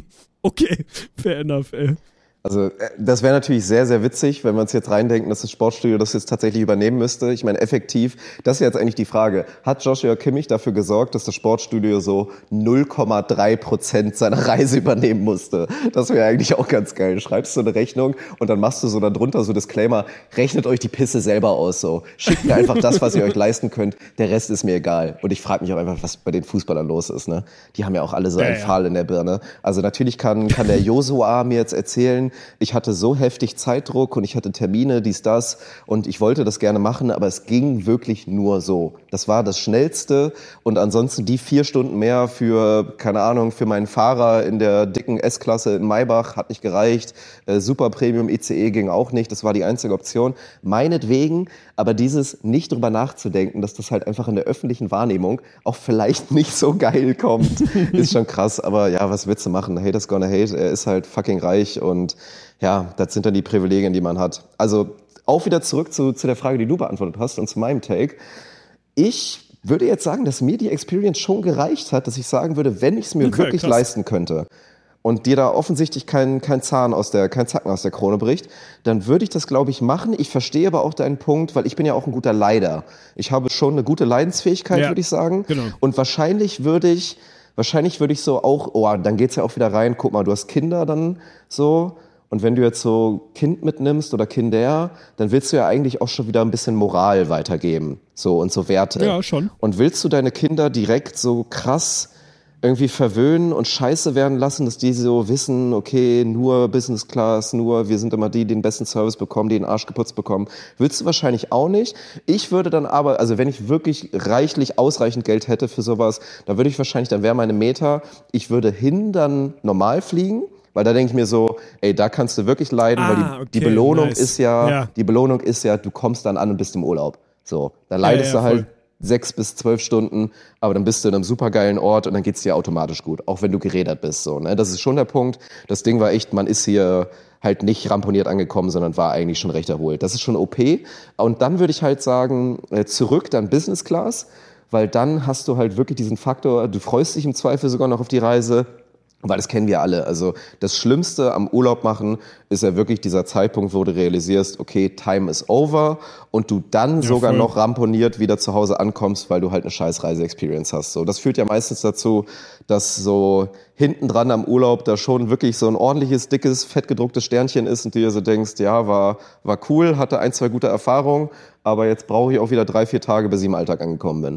Okay, fair enough, ey. Also äh, das wäre natürlich sehr, sehr witzig, wenn wir uns jetzt reindenken, dass das Sportstudio das jetzt tatsächlich übernehmen müsste. Ich meine, effektiv, das ist jetzt eigentlich die Frage, hat Joshua Kimmich dafür gesorgt, dass das Sportstudio so null Komma drei Prozent seiner Reise übernehmen musste? Das wäre eigentlich auch ganz geil. Schreibst du eine Rechnung und dann machst du so darunter so Disclaimer, rechnet euch die Pisse selber aus. So, schickt mir einfach das, was ihr euch leisten könnt, der Rest ist mir egal. Und ich frage mich auch einfach, was bei den Fußballern los ist. Ne? Die haben ja auch alle so Ja, einen ja. Pfahl in der Birne. Also natürlich kann, kann der Josua mir jetzt erzählen, ich hatte so heftig Zeitdruck und ich hatte Termine, dies, das und ich wollte das gerne machen, aber es ging wirklich nur so. Das war das Schnellste und ansonsten die vier Stunden mehr für, keine Ahnung, für meinen Fahrer in der dicken S-Klasse in Maybach hat nicht gereicht. Äh, Super Premium I C E ging auch nicht, das war die einzige Option. Meinetwegen, aber dieses nicht drüber nachzudenken, dass das halt einfach in der öffentlichen Wahrnehmung auch vielleicht nicht so geil kommt, ist schon krass. Aber ja, was willst du machen? Haters gonna hate, er ist halt fucking reich und ja, das sind dann die Privilegien, die man hat. Also auch wieder zurück zu, zu der Frage, die du beantwortet hast und zu meinem Take. Ich würde jetzt sagen, dass mir die Experience schon gereicht hat, dass ich sagen würde, wenn ich es mir Okay, wirklich krass. leisten könnte und dir da offensichtlich kein, kein Zahn aus der, kein Zacken aus der Krone bricht, dann würde ich das, glaube ich, machen. Ich verstehe aber auch deinen Punkt, weil ich bin ja auch ein guter Leider. Ich habe schon eine gute Leidensfähigkeit, Ja, würde ich sagen. genau. Und wahrscheinlich würde ich, wahrscheinlich würde ich so auch, oh, dann geht's ja auch wieder rein, guck mal, du hast Kinder dann so. Und wenn du jetzt so Kind mitnimmst oder Kinder, dann willst du ja eigentlich auch schon wieder ein bisschen Moral weitergeben. So und so Werte. Ja, schon. Und willst du deine Kinder direkt so krass irgendwie verwöhnen und scheiße werden lassen, dass die so wissen, okay, nur Business Class, nur wir sind immer die, die den besten Service bekommen, die den Arsch geputzt bekommen. Willst du wahrscheinlich auch nicht. Ich würde dann aber, also wenn ich wirklich reichlich ausreichend Geld hätte für sowas, dann würde ich wahrscheinlich, dann wäre meine Meta, ich würde hin dann normal fliegen. Weil da denke ich mir so, ey, da kannst du wirklich leiden, Ah, weil die, okay, die Belohnung nice. ist ja, Ja. die Belohnung ist ja, du kommst dann an und bist im Urlaub. So, dann leidest Ja, ja, du halt voll. sechs bis zwölf Stunden, aber dann bist du in einem supergeilen Ort und dann geht's dir automatisch gut, auch wenn du gerädert bist. So, ne? Das ist schon der Punkt. Das Ding war echt, man ist hier halt nicht ramponiert angekommen, sondern war eigentlich schon recht erholt. Das ist schon O P. Und dann würde ich halt sagen, zurück dann Business Class, weil dann hast du halt wirklich diesen Faktor, du freust dich im Zweifel sogar noch auf die Reise, weil das kennen wir alle. Also das Schlimmste am Urlaub machen ist ja wirklich dieser Zeitpunkt, wo du realisierst, okay, time is over und du dann ja, sogar voll. noch ramponiert wieder zu Hause ankommst, weil du halt eine scheiß Reise-Experience hast. So, das führt ja meistens dazu, dass so hinten dran am Urlaub da schon wirklich so ein ordentliches, dickes, fettgedrucktes Sternchen ist und du dir so denkst, ja, war, war cool, hatte ein, zwei gute Erfahrungen, aber jetzt brauche ich auch wieder drei, vier Tage, bis ich im Alltag angekommen bin.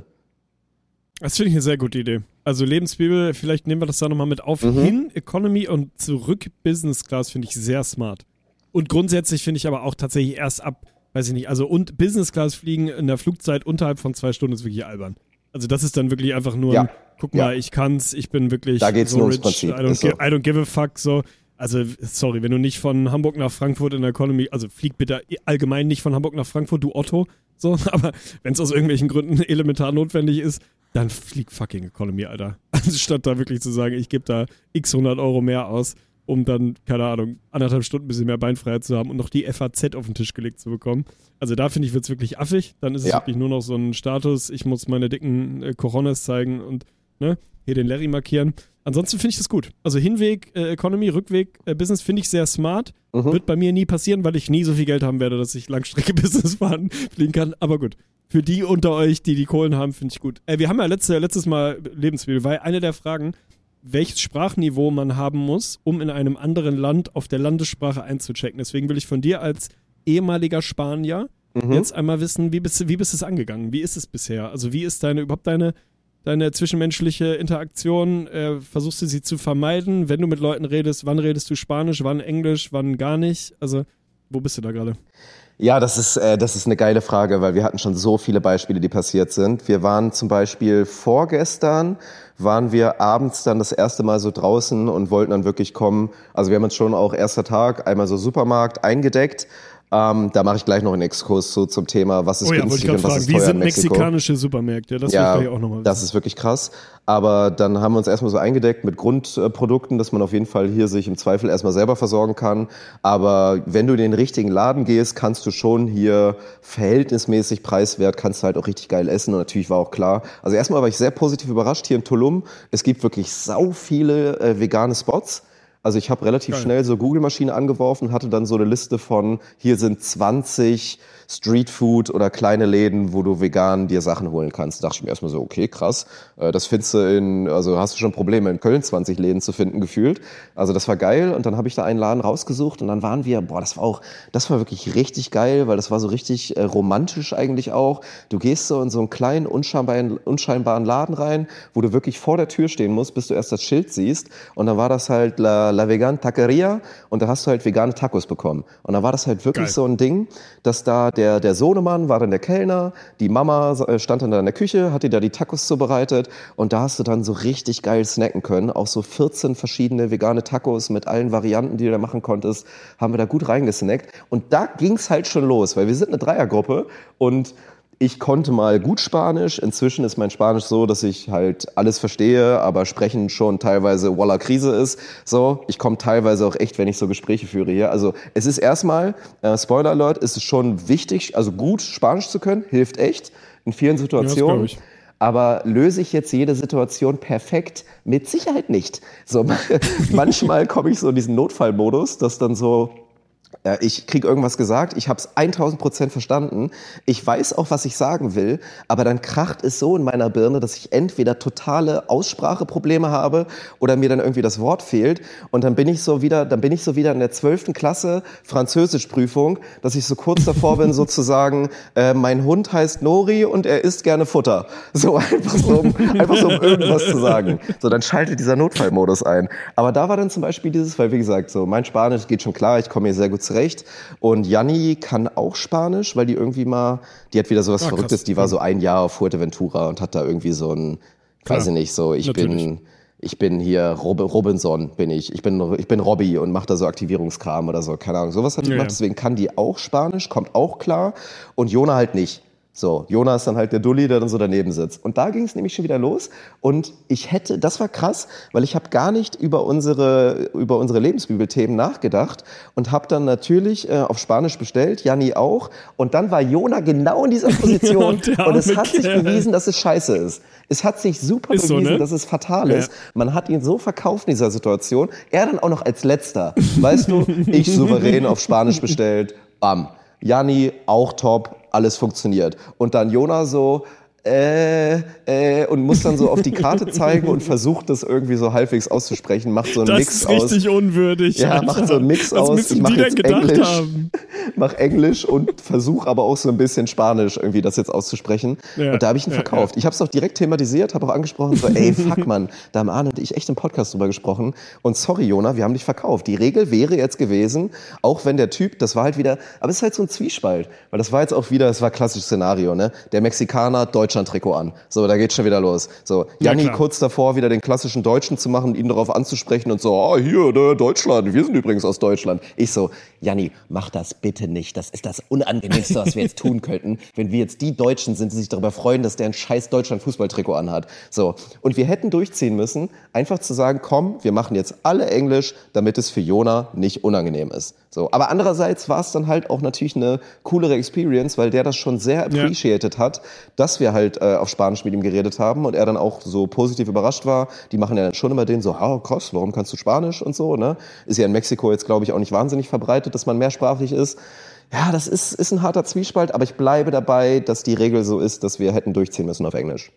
Das finde ich eine sehr gute Idee. Also Lebensbibel, vielleicht nehmen wir das da nochmal mit auf. Mhm. Hin, Economy und zurück Business Class finde ich sehr smart. Und grundsätzlich finde ich aber auch tatsächlich erst ab, weiß ich nicht, also und Business Class fliegen in der Flugzeit unterhalb von zwei Stunden ist wirklich albern. Also das ist dann wirklich einfach nur, ja. ein, guck ja. mal, ich kann's, ich bin wirklich da geht's so nur rich, ums Prinzip. I don't, so. give, I don't give a fuck, so. Also, sorry, wenn du nicht von Hamburg nach Frankfurt in der Economy, also flieg bitte allgemein nicht von Hamburg nach Frankfurt, du Otto, so, aber wenn es aus irgendwelchen Gründen elementar notwendig ist, dann flieg fucking Economy, Alter. Anstatt da wirklich zu sagen, ich gebe da x hundert Euro mehr aus, um dann, keine Ahnung, anderthalb Stunden ein bisschen mehr Beinfreiheit zu haben und noch die F A Z auf den Tisch gelegt zu bekommen. Also da finde ich, wird es wirklich affig. Dann ist es ja. wirklich nur noch so ein Status, ich muss meine dicken äh, Coronas zeigen und ne, hier den Larry markieren. Ansonsten finde ich das gut. Also Hinweg, äh, Economy, Rückweg, äh, Business finde ich sehr smart. Mhm. Wird bei mir nie passieren, weil ich nie so viel Geld haben werde, dass ich Langstrecke-Business fahren, fliegen kann. Aber gut. Für die unter euch, die die Kohlen haben, finde ich gut. Äh, wir haben ja letzte, letztes Mal Lebensmittel, weil eine der Fragen, welches Sprachniveau man haben muss, um in einem anderen Land auf der Landessprache einzuchecken. Deswegen will ich von dir als ehemaliger Spanier mhm. jetzt einmal wissen, wie bist, wie bist du es angegangen? Wie ist es bisher? Also wie ist deine überhaupt deine, deine zwischenmenschliche Interaktion? Äh, versuchst du sie zu vermeiden? Wenn du mit Leuten redest, wann redest du Spanisch, wann Englisch, wann gar nicht? Also wo bist du da gerade? Ja, das ist, äh, das ist eine geile Frage, weil wir hatten schon so viele Beispiele, die passiert sind. Wir waren zum Beispiel vorgestern, waren wir abends dann das erste Mal so draußen und wollten dann wirklich kommen. Also wir haben uns schon auch erster Tag einmal so Supermarkt eingedeckt. Ähm, da mache ich gleich noch einen Exkurs zu, zum Thema, was ist oh ja, günstig und was fragen. ist teuer Wie sind in Mexiko. Mexikanische Supermärkte? Das ja, will ich auch noch mal wissen. Das ist wirklich krass. Aber dann haben wir uns erstmal so eingedeckt mit Grundprodukten, dass man auf jeden Fall hier sich im Zweifel erstmal selber versorgen kann. Aber wenn du in den richtigen Laden gehst, kannst du schon hier verhältnismäßig preiswert, kannst du halt auch richtig geil essen. Und natürlich war auch klar, also erstmal war ich sehr positiv überrascht hier in Tulum. Es gibt wirklich sau viele äh, vegane Spots. Also ich habe relativ Geil. schnell so Google-Maschine angeworfen und hatte dann so eine Liste von, hier sind zwanzig Streetfood oder kleine Läden, wo du vegan dir Sachen holen kannst. Da dachte ich mir erstmal so, okay, krass. Das findest du in, also hast du schon Probleme in Köln zwanzig Läden zu finden gefühlt. Also das war geil und dann habe ich da einen Laden rausgesucht und dann waren wir, boah, das war auch, das war wirklich richtig geil, weil das war so richtig äh, romantisch eigentlich auch. Du gehst so in so einen kleinen, unscheinbaren, unscheinbaren Laden rein, wo du wirklich vor der Tür stehen musst, bis du erst das Schild siehst und dann war das halt La, La Vegan Taqueria und da hast du halt vegane Tacos bekommen. Und dann war das halt wirklich geil. So ein Ding, dass da der, der Sohnemann war dann der Kellner, die Mama stand dann da in der Küche, hat dir da die Tacos zubereitet und da hast du dann so richtig geil snacken können. Auch so vierzehn verschiedene vegane Tacos mit allen Varianten, die du da machen konntest, haben wir da gut reingesnackt. Und da ging's halt schon los, weil wir sind eine Dreiergruppe und ich konnte mal gut Spanisch. Inzwischen ist mein Spanisch so, dass ich halt alles verstehe, aber sprechen schon teilweise Walla Krise ist. So, ich komme teilweise auch echt, wenn ich so Gespräche führe hier. Also es ist erstmal, äh, Spoiler Alert, ist es schon wichtig, also gut Spanisch zu können, hilft echt in vielen Situationen. Ja, aber löse ich jetzt jede Situation perfekt? Mit Sicherheit nicht. So, manchmal komme ich so in diesen Notfallmodus, dass dann so, ich kriege irgendwas gesagt, ich habe es tausend Prozent verstanden, ich weiß auch, was ich sagen will, aber dann kracht es so in meiner Birne, dass ich entweder totale Ausspracheprobleme habe oder mir dann irgendwie das Wort fehlt und dann bin ich so wieder, dann bin ich so wieder in der zwölften Klasse Französischprüfung, dass ich so kurz davor bin, sozusagen, äh, mein Hund heißt Nori und er isst gerne Futter. So einfach so, um, einfach so um irgendwas zu sagen. So, dann schaltet dieser Notfallmodus ein. Aber da war dann zum Beispiel dieses, weil wie gesagt, so mein Spanisch geht schon klar, ich komme hier sehr gut zurecht. Und Janni kann auch Spanisch, weil die irgendwie mal, die hat wieder sowas ah, Verrücktes, die war so ein Jahr auf Fuerteventura und hat da irgendwie so ein, Klar, weiß ich nicht, so ich natürlich. bin ich bin hier Rob, Robinson, bin ich, ich bin ich bin Robby und mache da so Aktivierungskram oder so, keine Ahnung, sowas hat die ja, gemacht, ja. Deswegen kann die auch Spanisch, kommt auch klar und Jona halt nicht. So, Jonah ist dann halt der Dulli, der dann so daneben sitzt. Und da ging es nämlich schon wieder los. Und ich hätte, das war krass, weil ich habe gar nicht über unsere, über unsere Lebensbibelthemen nachgedacht und habe dann natürlich äh, auf Spanisch bestellt, Janni auch. Und dann war Jonah genau in dieser Position. Ja, und, und es hat sich Kerl. bewiesen, dass es scheiße ist. Es hat sich super Ist bewiesen, so, ne? dass es fatal ist. Ja. Man hat ihn so verkauft in dieser Situation. Er dann auch noch als Letzter. Weißt du, ich souverän auf Spanisch bestellt, bam. Janni auch top, alles funktioniert. Und dann Jonah so, äh, äh, und muss dann so auf die Karte zeigen und versucht das irgendwie so halbwegs auszusprechen, macht so einen das Mix aus. Das ist richtig unwürdig. Ja, Alter. macht so einen Mix Was aus. Ich mache jetzt Englisch, haben? mach Englisch und versuche aber auch so ein bisschen Spanisch irgendwie das jetzt auszusprechen. Ja, und da habe ich ihn ja, verkauft. ja. Ich habe es auch direkt thematisiert, habe auch angesprochen, so ey, fuck man, da haben Arne und ich echt im Podcast drüber gesprochen und sorry Jonah, wir haben dich verkauft. Die Regel wäre jetzt gewesen, auch wenn der Typ, das war halt wieder, aber es ist halt so ein Zwiespalt, weil das war jetzt auch wieder, das war ein klassisches Szenario, ne? Der Mexikaner, Deutschland-Trikot an. So, da geht's schon wieder los. So, Janni ja, kurz davor, wieder den klassischen Deutschen zu machen, ihn darauf anzusprechen und so, ah, hier, der Deutschland, wir sind übrigens aus Deutschland. Ich so, Janni, mach das bitte nicht. Das ist das Unangenehmste, was wir jetzt tun könnten, wenn wir jetzt die Deutschen sind, die sich darüber freuen, dass der ein scheiß Deutschland-Fußballtrikot anhat. So, und wir hätten durchziehen müssen, einfach zu sagen, komm, wir machen jetzt alle Englisch, damit es für Jonah nicht unangenehm ist. So, aber andererseits war es dann halt auch natürlich eine coolere Experience, weil der das schon sehr appreciated ja. hat, dass wir halt äh, auf Spanisch mit ihm geredet haben und er dann auch so positiv überrascht war. Die machen ja dann schon immer den so, ah, krass, warum kannst du Spanisch und so, ne? Ist ja in Mexiko jetzt, glaube ich, auch nicht wahnsinnig verbreitet, dass man mehrsprachig ist. Ja, das ist, ist ein harter Zwiespalt, aber ich bleibe dabei, dass die Regel so ist, dass wir hätten durchziehen müssen auf Englisch.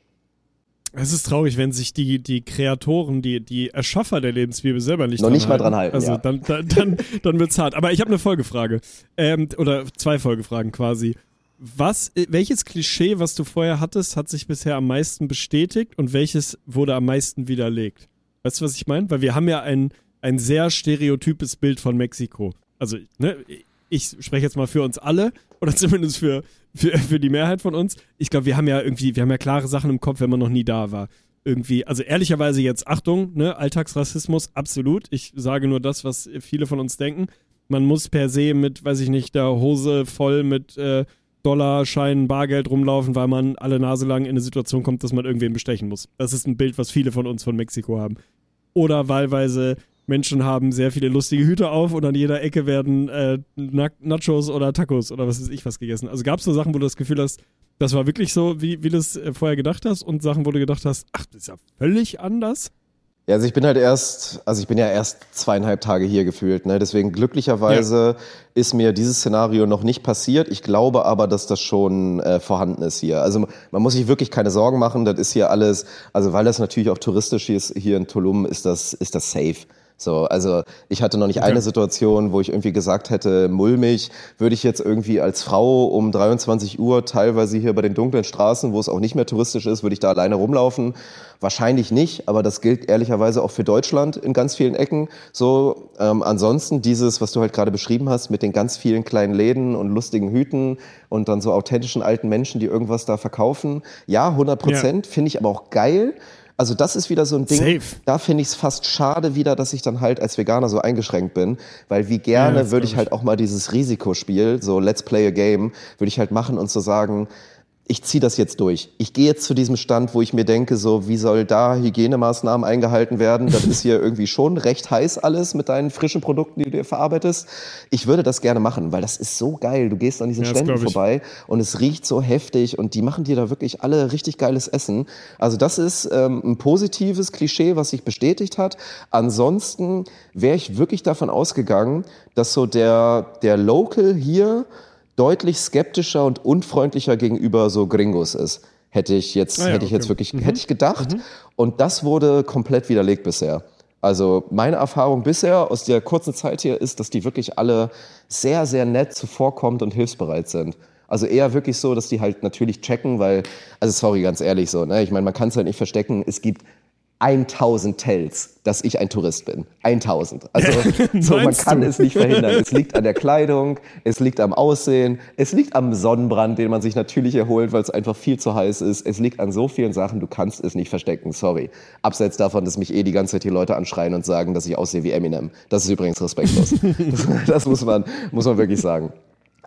Es ist traurig, wenn sich die, die Kreatoren, die, die Erschaffer der Lebensbibel selber nicht noch dran nicht mal halten. dran halten. Also ja. dann, dann, dann, dann wird's hart. Aber ich habe eine Folgefrage. Ähm, oder zwei Folgefragen quasi. Was, welches Klischee, was du vorher hattest, hat sich bisher am meisten bestätigt und welches wurde am meisten widerlegt? Weißt du, was ich meine? Weil wir haben ja ein, ein sehr stereotypes Bild von Mexiko. Also, ne, ich spreche jetzt mal für uns alle oder zumindest für, für, für die Mehrheit von uns. Ich glaube, wir haben ja irgendwie, wir haben ja klare Sachen im Kopf, wenn man noch nie da war. Irgendwie, also ehrlicherweise jetzt, Achtung, ne, Alltagsrassismus, absolut. Ich sage nur das, was viele von uns denken. Man muss per se mit, weiß ich nicht, der Hose voll mit äh, Dollarscheinen, Bargeld rumlaufen, weil man alle Nase lang in eine Situation kommt, dass man irgendwen bestechen muss. Das ist ein Bild, was viele von uns von Mexiko haben. Oder wahlweise Menschen haben sehr viele lustige Hüte auf und an jeder Ecke werden äh, Nachos oder Tacos oder was weiß ich was gegessen. Also gab es so Sachen, wo du das Gefühl hast, das war wirklich so, wie, wie du es äh, vorher gedacht hast und Sachen, wo du gedacht hast, ach, das ist ja völlig anders? Ja, also ich bin halt erst, also ich bin ja erst zweieinhalb Tage hier gefühlt, ne? Deswegen glücklicherweise ja. ist mir dieses Szenario noch nicht passiert. Ich glaube aber, dass das schon äh, vorhanden ist hier. Also man muss sich wirklich keine Sorgen machen. Das ist hier alles, also weil das natürlich auch touristisch ist, hier in Tulum ist das, ist das safe. So, also ich hatte noch nicht okay. eine Situation, wo ich irgendwie gesagt hätte, mulmig, würde ich jetzt irgendwie als Frau um dreiundzwanzig Uhr teilweise hier bei den dunklen Straßen, wo es auch nicht mehr touristisch ist, würde ich da alleine rumlaufen? Wahrscheinlich nicht, aber das gilt ehrlicherweise auch für Deutschland in ganz vielen Ecken. So, ähm, ansonsten dieses, was du halt gerade beschrieben hast, mit den ganz vielen kleinen Läden und lustigen Hüten und dann so authentischen alten Menschen, die irgendwas da verkaufen. Ja, hundert Prozent, ja. Finde ich aber auch geil. Also das ist wieder so ein Ding, Safe. Da finde ich es fast schade wieder, dass ich dann halt als Veganer so eingeschränkt bin, weil wie gerne ja, würde ich halt auch mal dieses Risikospiel, so let's play a game, würde ich halt machen und so sagen, ich ziehe das jetzt durch. Ich gehe jetzt zu diesem Stand, wo ich mir denke, so wie soll da Hygienemaßnahmen eingehalten werden? Das ist hier irgendwie schon recht heiß alles mit deinen frischen Produkten, die du dir verarbeitest. Ich würde das gerne machen, weil das ist so geil. Du gehst an diesen ja, Ständen vorbei und es riecht so heftig und die machen dir da wirklich alle richtig geiles Essen. Also das ist ähm, ein positives Klischee, was sich bestätigt hat. Ansonsten wäre ich wirklich davon ausgegangen, dass so der, der Local hier deutlich skeptischer und unfreundlicher gegenüber so Gringos ist. Hätte ich jetzt, ah ja, hätte ich okay. jetzt wirklich, mhm. hätte ich gedacht. Mhm. Und das wurde komplett widerlegt bisher. Also meine Erfahrung bisher aus der kurzen Zeit hier ist, dass die wirklich alle sehr, sehr nett zuvorkommend und hilfsbereit sind. Also eher wirklich so, dass die halt natürlich checken, weil, also sorry, ganz ehrlich so, ne, ich meine, man kann es halt nicht verstecken, es gibt tausend Tells, dass ich ein Tourist bin. tausend. Also so, man kann du? es nicht verhindern. Es liegt an der Kleidung, es liegt am Aussehen, es liegt am Sonnenbrand, den man sich natürlich erholt, weil es einfach viel zu heiß ist. Es liegt an so vielen Sachen, du kannst es nicht verstecken, sorry. Abseits davon, dass mich eh die ganze Zeit die Leute anschreien und sagen, dass ich aussehe wie Eminem. Das ist übrigens respektlos. das das muss man, muss man wirklich sagen.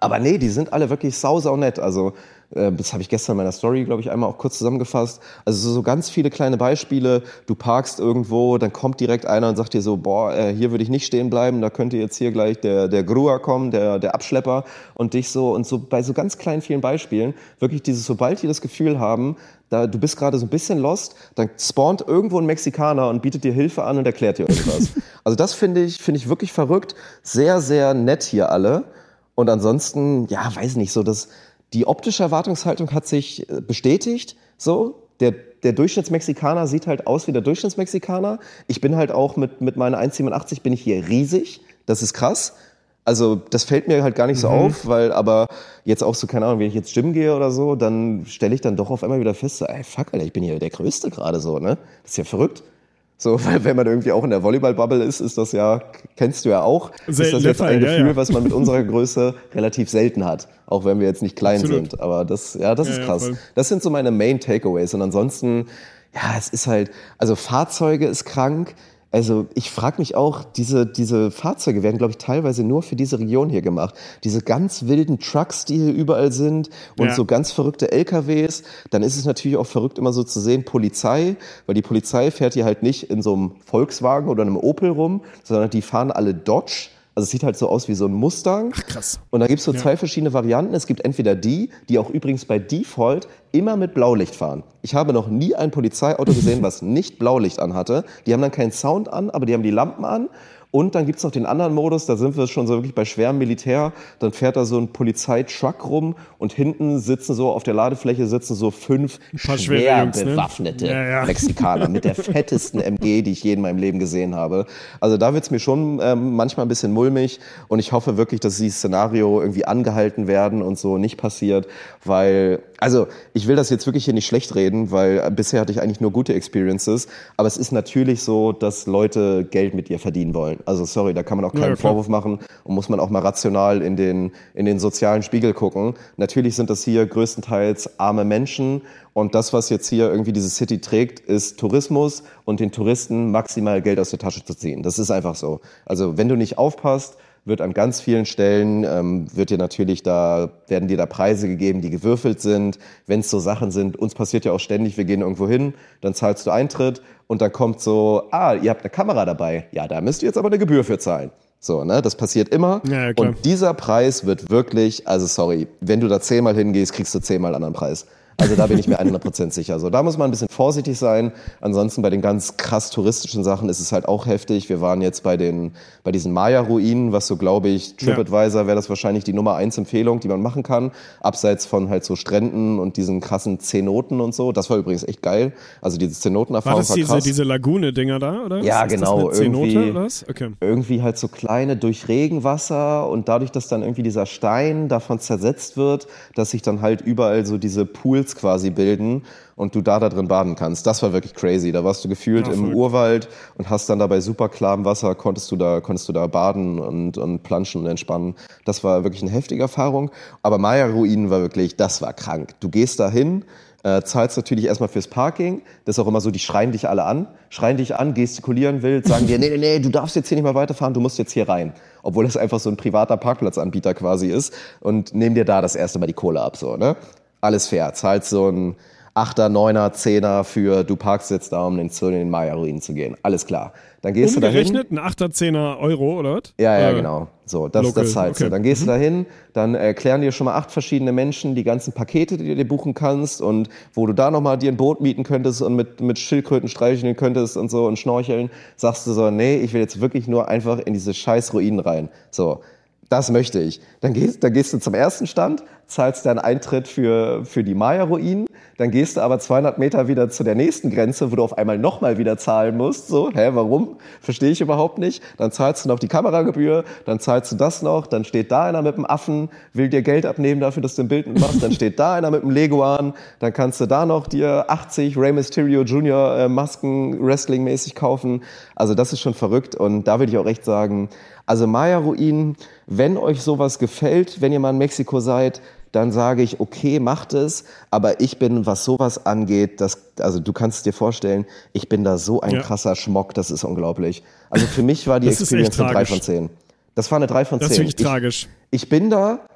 Aber nee, die sind alle wirklich sau, sau nett. Also äh, das habe ich gestern in meiner Story, glaube ich, einmal auch kurz zusammengefasst. Also so, so ganz viele kleine Beispiele. Du parkst irgendwo, dann kommt direkt einer und sagt dir so, boah, äh, hier würde ich nicht stehen bleiben, da könnte jetzt hier gleich der der Grua kommen, der der Abschlepper und dich so und so bei so ganz kleinen vielen Beispielen wirklich dieses, sobald die das Gefühl haben, da, du bist gerade so ein bisschen lost, dann spawnt irgendwo ein Mexikaner und bietet dir Hilfe an und erklärt dir irgendwas. Also das finde ich, finde ich wirklich verrückt. Sehr, sehr nett hier alle. Und ansonsten, ja, weiß nicht, so das, die optische Erwartungshaltung hat sich bestätigt, so. Der, der Durchschnittsmexikaner sieht halt aus wie der Durchschnittsmexikaner. Ich bin halt auch mit, mit meiner eins Komma siebenundachtzig bin ich hier riesig. Das ist krass. Also das fällt mir halt gar nicht so mhm. auf, weil aber jetzt auch so, keine Ahnung, wenn ich jetzt Gym gehe oder so, dann stelle ich dann doch auf einmal wieder fest, so, ey, fuck, Alter, ich bin hier der Größte gerade so, ne? Das ist ja verrückt. So, weil wenn man irgendwie auch in der Volleyball-Bubble ist, ist das ja, kennst du ja auch, selten ist das jetzt Fall, ein ja, Gefühl, ja. was man mit unserer Größe relativ selten hat. Auch wenn wir jetzt nicht klein Absolut. sind. Aber das, ja, das Ja, ist ja, krass. voll. Das sind so meine Main Takeaways. Und ansonsten, ja, es ist halt, also Fahrzeuge ist krank. Also ich frage mich auch, diese, diese Fahrzeuge werden, glaube ich, teilweise nur für diese Region hier gemacht. Diese ganz wilden Trucks, die hier überall sind und Ja. so ganz verrückte L K Ws. Dann ist es natürlich auch verrückt, immer so zu sehen, Polizei, weil die Polizei fährt hier halt nicht in so einem Volkswagen oder einem Opel rum, sondern die fahren alle Dodge. Also es sieht halt so aus wie so ein Mustang. Ach, krass. Und da gibt's so Ja. zwei verschiedene Varianten. Es gibt entweder die, die auch übrigens bei Default immer mit Blaulicht fahren. Ich habe noch nie ein Polizeiauto gesehen, was nicht Blaulicht anhatte. Die haben dann keinen Sound an, aber die haben die Lampen an. Und dann gibt's noch den anderen Modus, da sind wir schon so wirklich bei schwerem Militär. Dann fährt da so ein Polizeitruck rum und hinten sitzen so, auf der Ladefläche sitzen so fünf paar schwere schwer Jungs, ne? bewaffnete Ja, ja. Mexikaner mit der fettesten M G, die ich je in meinem Leben gesehen habe. Also da wird's mir schon ähm, manchmal ein bisschen mulmig und ich hoffe wirklich, dass dieses Szenario irgendwie angehalten werden und so nicht passiert, weil, also ich will das jetzt wirklich hier nicht schlecht reden, weil bisher hatte ich eigentlich nur gute Experiences, aber es ist natürlich so, dass Leute Geld mit dir verdienen wollen. Also sorry, da kann man auch keinen Ja, klar. Vorwurf machen und muss man auch mal rational in den, in den sozialen Spiegel gucken. Natürlich sind das hier größtenteils arme Menschen und das, was jetzt hier irgendwie diese City trägt, ist Tourismus und den Touristen maximal Geld aus der Tasche zu ziehen. Das ist einfach so. Also wenn du nicht aufpasst, wird an ganz vielen Stellen, ähm, wird dir natürlich da, werden dir da Preise gegeben, die gewürfelt sind. Wenn es so Sachen sind, uns passiert ja auch ständig, wir gehen irgendwo hin, dann zahlst du Eintritt und dann kommt so, ah, ihr habt eine Kamera dabei. Ja, da müsst ihr jetzt aber eine Gebühr für zahlen. So, ne, das passiert immer. Ja, ja, klar. Und dieser Preis wird wirklich, also sorry, wenn du da zehnmal hingehst, kriegst du zehnmal einen anderen Preis. Also da bin ich mir hundert Prozent sicher. So, da muss man ein bisschen vorsichtig sein. Ansonsten bei den ganz krass touristischen Sachen ist es halt auch heftig. Wir waren jetzt bei den, bei diesen Maya-Ruinen, was so, glaube ich, TripAdvisor wäre das wahrscheinlich die Nummer eins Empfehlung, die man machen kann. Abseits von halt so Stränden und diesen krassen Zenoten und so. Das war übrigens echt geil. Also diese War Zenotenerfahrung das war diese, krass. diese Lagune-Dinger da, oder? Ja, ist genau, Das eine Zenote, irgendwie- oder was? Okay. irgendwie halt so kleine durch Regenwasser und dadurch, dass dann irgendwie dieser Stein davon zersetzt wird, dass sich dann halt überall so diese Pools quasi bilden und du da da drin baden kannst. Das war wirklich crazy. Da warst du gefühlt Ja, im verrückt. Urwald und hast dann dabei super klarem Wasser, konntest du da, konntest du da baden und, und planschen und entspannen. Das war wirklich eine heftige Erfahrung. Aber Maya-Ruinen war wirklich, das war krank. Du gehst da hin, Äh, zahlst natürlich erstmal fürs Parking. Das ist auch immer so, die schreien dich alle an, schreien dich an, gestikulieren willst, sagen dir, nee, nee, nee, du darfst jetzt hier nicht mehr weiterfahren, du musst jetzt hier rein. Obwohl das einfach so ein privater Parkplatzanbieter quasi ist und nehmen dir da das erste Mal die Kohle ab, so, ne? Alles fair. Zahlst so ein Achter, Neuner, Zehner für, du parkst jetzt da, um in zu den Maya-Ruinen zu gehen. Alles klar. Dann gehst du da hin. Umgerechnet ein Achter, Zehner Euro, oder was? Ja, ja, Äh, genau. So, das, local, das zahlst du. okay. Dann gehst du da hin, dann erklären dir schon mal acht verschiedene Menschen die ganzen Pakete, die du dir buchen kannst und wo du da nochmal dir ein Boot mieten könntest und mit, mit Schildkröten streicheln könntest und so und schnorcheln. Sagst du so, nee, ich will jetzt wirklich nur einfach in diese scheiß Ruinen rein. So. Das möchte ich. Dann gehst, dann gehst du zum ersten Stand, zahlst deinen Eintritt für, für die Maya-Ruinen, dann gehst du aber zweihundert Meter wieder zu der nächsten Grenze, wo du auf einmal nochmal wieder zahlen musst. So, hä, warum? Verstehe ich überhaupt nicht. Dann zahlst du noch die Kameragebühr, dann zahlst du das noch, dann steht da einer mit dem Affen, will dir Geld abnehmen dafür, dass du ein Bild machst, dann steht da einer mit dem Leguan, dann kannst du da noch dir achtzig Rey Mysterio Junior äh, Masken Wrestling-mäßig kaufen. Also das ist schon verrückt und da würde ich auch echt sagen, also Maya-Ruinen, wenn euch sowas gefällt, wenn ihr mal in Mexiko seid, dann sage ich, okay, macht es, aber ich bin, was sowas angeht, das, also du kannst es dir vorstellen, ich bin da so ein Ja. krasser Schmock, das ist unglaublich. Also für mich war die Das ist echt Experience eine drei tragisch. von zehn. Das war eine drei von zehn. Das ist wirklich ich, tragisch. Ich bin da,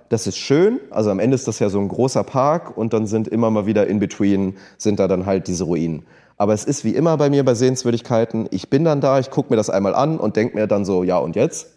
das ist schön. Also am Ende ist das ja so ein großer Park und dann sind immer mal wieder in between sind da dann halt diese Ruinen. Aber es ist wie immer bei mir bei Sehenswürdigkeiten, ich bin dann da, ich gucke mir das einmal an und denke mir dann so, ja und jetzt?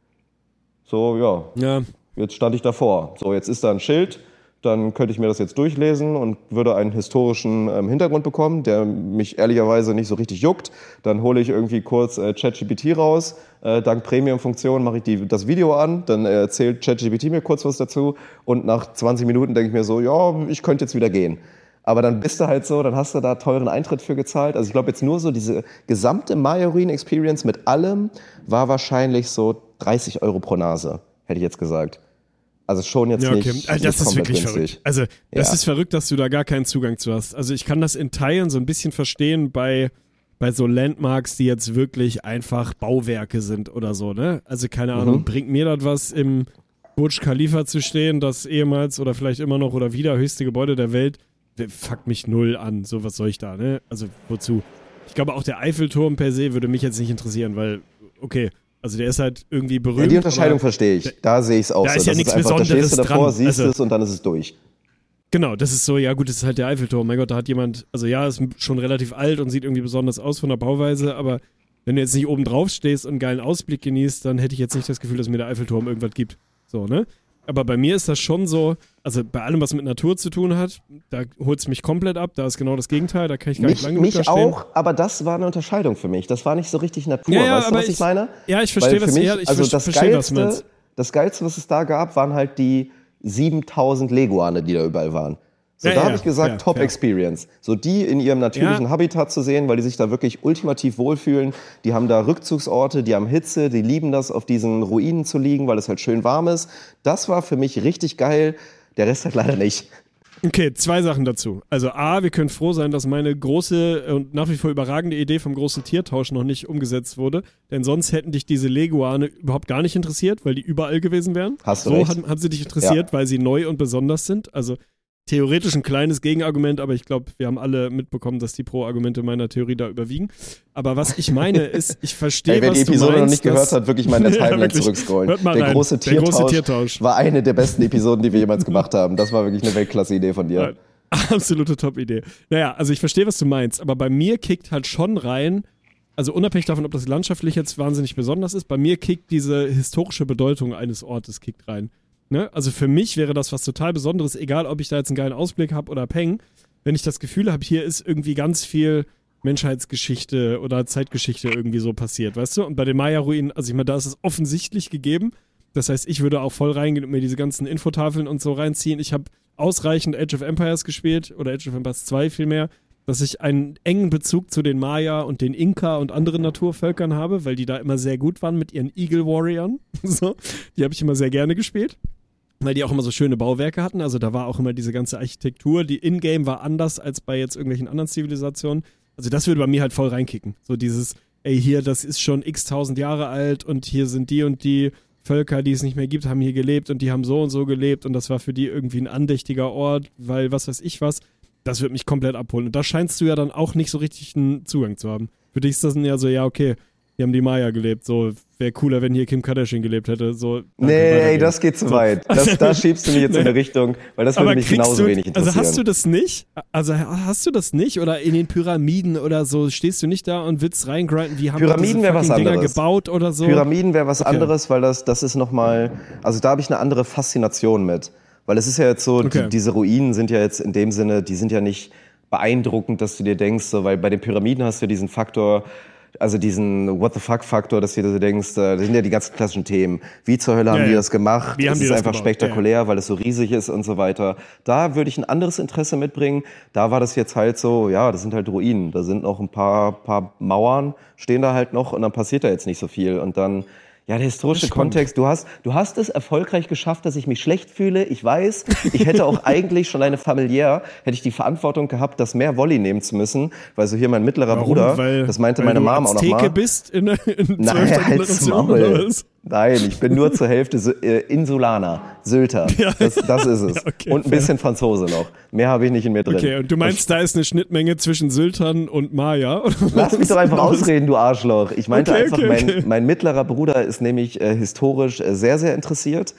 So, ja, Ja. jetzt stand ich davor. So, jetzt ist da ein Schild, dann könnte ich mir das jetzt durchlesen und würde einen historischen ähm, Hintergrund bekommen, der mich ehrlicherweise nicht so richtig juckt. Dann hole ich irgendwie kurz äh, ChatGPT raus. Äh, dank Premium-Funktion mache ich die, das Video an, dann äh, erzählt ChatGPT mir kurz was dazu und nach zwanzig Minuten denke ich mir so, ja, ich könnte jetzt wieder gehen. Aber dann bist du halt so, dann hast du da teuren Eintritt für gezahlt. Also ich glaube jetzt nur so diese gesamte Maya-Ruinen-Experience mit allem war wahrscheinlich so dreißig Euro pro Nase, hätte ich jetzt gesagt. Also schon jetzt ja, okay. nicht, also das nicht ist wirklich günstig. verrückt. Also das Ja. ist verrückt, dass du da gar keinen Zugang zu hast. Also ich kann das in Teilen so ein bisschen verstehen bei, bei so Landmarks, die jetzt wirklich einfach Bauwerke sind oder so, ne? Also keine Ahnung, Mhm. bringt mir das was, im Burj Khalifa zu stehen, das ehemals oder vielleicht immer noch oder wieder höchste Gebäude der Welt, der fuckt mich null an. So, was soll ich da, ne? Also wozu? Ich glaube auch der Eiffelturm per se würde mich jetzt nicht interessieren, weil, okay, also der ist halt irgendwie berühmt. Ja, die Unterscheidung aber verstehe ich. Da sehe ich es auch da so. ist ja Das nichts einfach, da stehst du Besonderes davor, dran. siehst Also- es und dann ist es durch. Genau, das ist so, ja gut, das ist halt der Eiffelturm. Mein Gott, da hat jemand, also ja, ist schon relativ alt und sieht irgendwie besonders aus von der Bauweise, aber wenn du jetzt nicht oben drauf stehst und einen geilen Ausblick genießt, dann hätte ich jetzt nicht das Gefühl, dass mir der Eiffelturm irgendwas gibt. So, ne? Aber bei mir ist das schon so, also bei allem, was mit Natur zu tun hat, da holt es mich komplett ab, da ist genau das Gegenteil, da kann ich gar nicht Mich, lange genug da mich stehen. auch, aber das war eine Unterscheidung für mich. Das war nicht so richtig Natur. Ja, ja, weißt du, aber was ich, ich- meine? Ja, ich verstehe Weil für das mich, eher, ich also ver- das verstehe, was du Geilste, meinst. das Geilste, was es da gab, waren halt die siebentausend Leguane, die da überall waren. So, Ja, da ja, habe ich gesagt, ja, Top ja. Experience. So die in ihrem natürlichen Ja. Habitat zu sehen, weil die sich da wirklich ultimativ wohlfühlen. Die haben da Rückzugsorte, die haben Hitze, die lieben das, auf diesen Ruinen zu liegen, weil es halt schön warm ist. Das war für mich richtig geil. Der Rest halt leider nicht. Okay, zwei Sachen dazu. Also A, wir können froh sein, dass meine große und nach wie vor überragende Idee vom großen Tiertausch noch nicht umgesetzt wurde, denn sonst hätten dich diese Leguane überhaupt gar nicht interessiert, weil die überall gewesen wären. Hast du so recht. haben, haben sie dich interessiert, weil sie neu und besonders sind. Also theoretisch ein kleines Gegenargument, aber ich glaube, wir haben alle mitbekommen, dass die Pro-Argumente meiner Theorie da überwiegen. Aber was ich meine ist, ich verstehe, Ey, wer was die du Episode meinst, noch nicht gehört dass- hat, wirklich mal in der Ja, Timeline wirklich. zurückscrollen. Hört mal Der rein. große Der große Tiertausch Tiertausch. war eine der besten Episoden, die wir jemals gemacht haben. Das war wirklich eine Weltklasse-Idee von dir. Nein. Absolute Top-Idee. Naja, also ich verstehe, was du meinst, aber bei mir kickt halt schon rein, also unabhängig davon, ob das landschaftlich jetzt wahnsinnig besonders ist, bei mir kickt diese historische Bedeutung eines Ortes kickt rein. Ne? Also für mich wäre das was total Besonderes, egal ob ich da jetzt einen geilen Ausblick habe oder Peng, wenn ich das Gefühl habe, hier ist irgendwie ganz viel Menschheitsgeschichte oder Zeitgeschichte irgendwie so passiert, weißt du? Und bei den Maya-Ruinen, also ich meine, da ist es offensichtlich gegeben. Das heißt, ich würde auch voll reingehen und mir diese ganzen Infotafeln und so reinziehen. Ich habe ausreichend Age of Empires gespielt, oder Age of Empires zwei vielmehr, dass ich einen engen Bezug zu den Maya und den Inka und anderen Naturvölkern habe, weil die da immer sehr gut waren mit ihren Eagle Warriors. So, die habe ich immer sehr gerne gespielt, weil die auch immer so schöne Bauwerke hatten. Also da war auch immer diese ganze Architektur, die in-game war anders als bei jetzt irgendwelchen anderen Zivilisationen. Also das würde bei mir halt voll reinkicken. So dieses, ey, hier, das ist schon x tausend Jahre alt und hier sind die und die Völker, die es nicht mehr gibt, haben hier gelebt und die haben so und so gelebt und das war für die irgendwie ein andächtiger Ort, weil was weiß ich was. Das wird mich komplett abholen. Und da scheinst du ja dann auch nicht so richtig einen Zugang zu haben. Für dich ist das dann ja so, ja, okay, hier haben die Maya gelebt. So, wäre cooler, wenn hier Kim Kardashian gelebt hätte. So, danke, Nee, ey, weitergehen. das geht zu So. weit. Das, da schiebst du mich jetzt in eine Richtung, weil das würde Aber mich kriegst genauso du, wenig interessieren. also hast du das nicht? Also hast du das nicht? Oder in den Pyramiden oder so, stehst du nicht da und willst reingrinden, wie haben Pyramiden diese wär was fucking Dinger anderes. gebaut oder so? Pyramiden wäre was Okay. anderes, weil das, das ist nochmal, also da habe ich eine andere Faszination mit. Weil es ist ja jetzt so, Okay. die, diese Ruinen sind ja jetzt in dem Sinne, die sind ja nicht beeindruckend, dass du dir denkst, so, weil bei den Pyramiden hast du ja diesen Faktor, also diesen What-the-fuck-Faktor, dass du dir denkst, äh, das sind ja die ganzen klassischen Themen. Wie zur Hölle haben Ja, die ja. das gemacht? Wie haben es die ist das einfach gebaut? spektakulär, weil es so riesig ist und so weiter. Da würde ich ein anderes Interesse mitbringen. Da war das jetzt halt so, ja, das sind halt Ruinen. Da sind noch ein paar, paar Mauern, stehen da halt noch und dann passiert da jetzt nicht so viel. Und dann, ja, der historische Das ist spannend. Kontext, du hast, du hast es erfolgreich geschafft, dass ich mich schlecht fühle. Ich weiß, ich hätte auch eigentlich schon eine familiär, hätte ich die Verantwortung gehabt, das mehr Volley nehmen zu müssen, weil so hier mein mittlerer Warum? Bruder, Weil, das meinte weil meine du Mom auch noch Azteke mal. bist in, in Nein, zwölfter halt's Generation Maul. oder was? Nein, ich bin nur zur Hälfte Sü- äh, Insulaner, Sylter. Ja. Das, das ist es. Ja, okay, und ein fair. bisschen Franzose noch. Mehr habe ich nicht in mir drin. Okay, und du meinst, da ist eine Schnittmenge zwischen Syltern und Maya? Oder Lass mich was? doch einfach ausreden, du Arschloch. Ich meinte Okay, einfach, okay, mein, okay. mein mittlerer Bruder ist nämlich äh, historisch äh, sehr, sehr interessiert.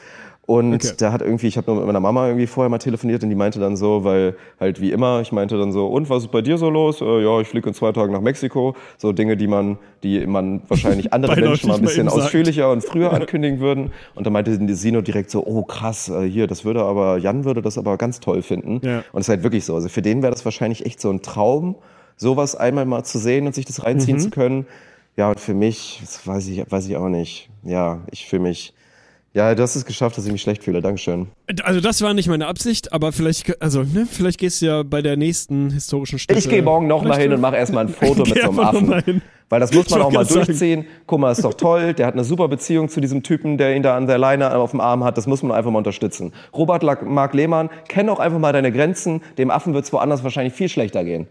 Und Okay. der hat irgendwie, ich habe nur mit meiner Mama irgendwie vorher mal telefoniert und die meinte dann so, weil halt wie immer, ich meinte dann so, und was ist bei dir so los? Äh, ja, ich fliege in zwei Tagen nach Mexiko. So Dinge, die man, die man wahrscheinlich andere Beiläufig Menschen mal ein mal bisschen eben sagt. ausführlicher und früher ankündigen würden. Und dann meinte die Sino direkt so, oh krass, äh, hier, das würde aber, Jan würde das aber ganz toll finden. Ja. Und es ist halt wirklich so. Also für den wäre das wahrscheinlich echt so ein Traum, sowas einmal mal zu sehen und sich das reinziehen Mhm. zu können. Ja, und für mich, das weiß ich, weiß ich auch nicht. Ja, ich fühle mich, ja, du hast es geschafft, dass ich mich schlecht fühle. Dankeschön. Also das war nicht meine Absicht, aber vielleicht, also ne, vielleicht gehst du ja bei der nächsten historischen Stätte. Ich gehe morgen noch mal hin und mache erstmal ein Foto mit Geh so einem einfach noch Affen. mal hin. Weil das muss man Ich auch wollte mal gerade sagen. durchziehen. Guck mal, ist doch toll. Der hat eine super Beziehung zu diesem Typen, der ihn da an der Leine auf dem Arm hat. Das muss man einfach mal unterstützen. Robert La- Mark Lehmann, kenn auch einfach mal deine Grenzen. Dem Affen wird es woanders wahrscheinlich viel schlechter gehen.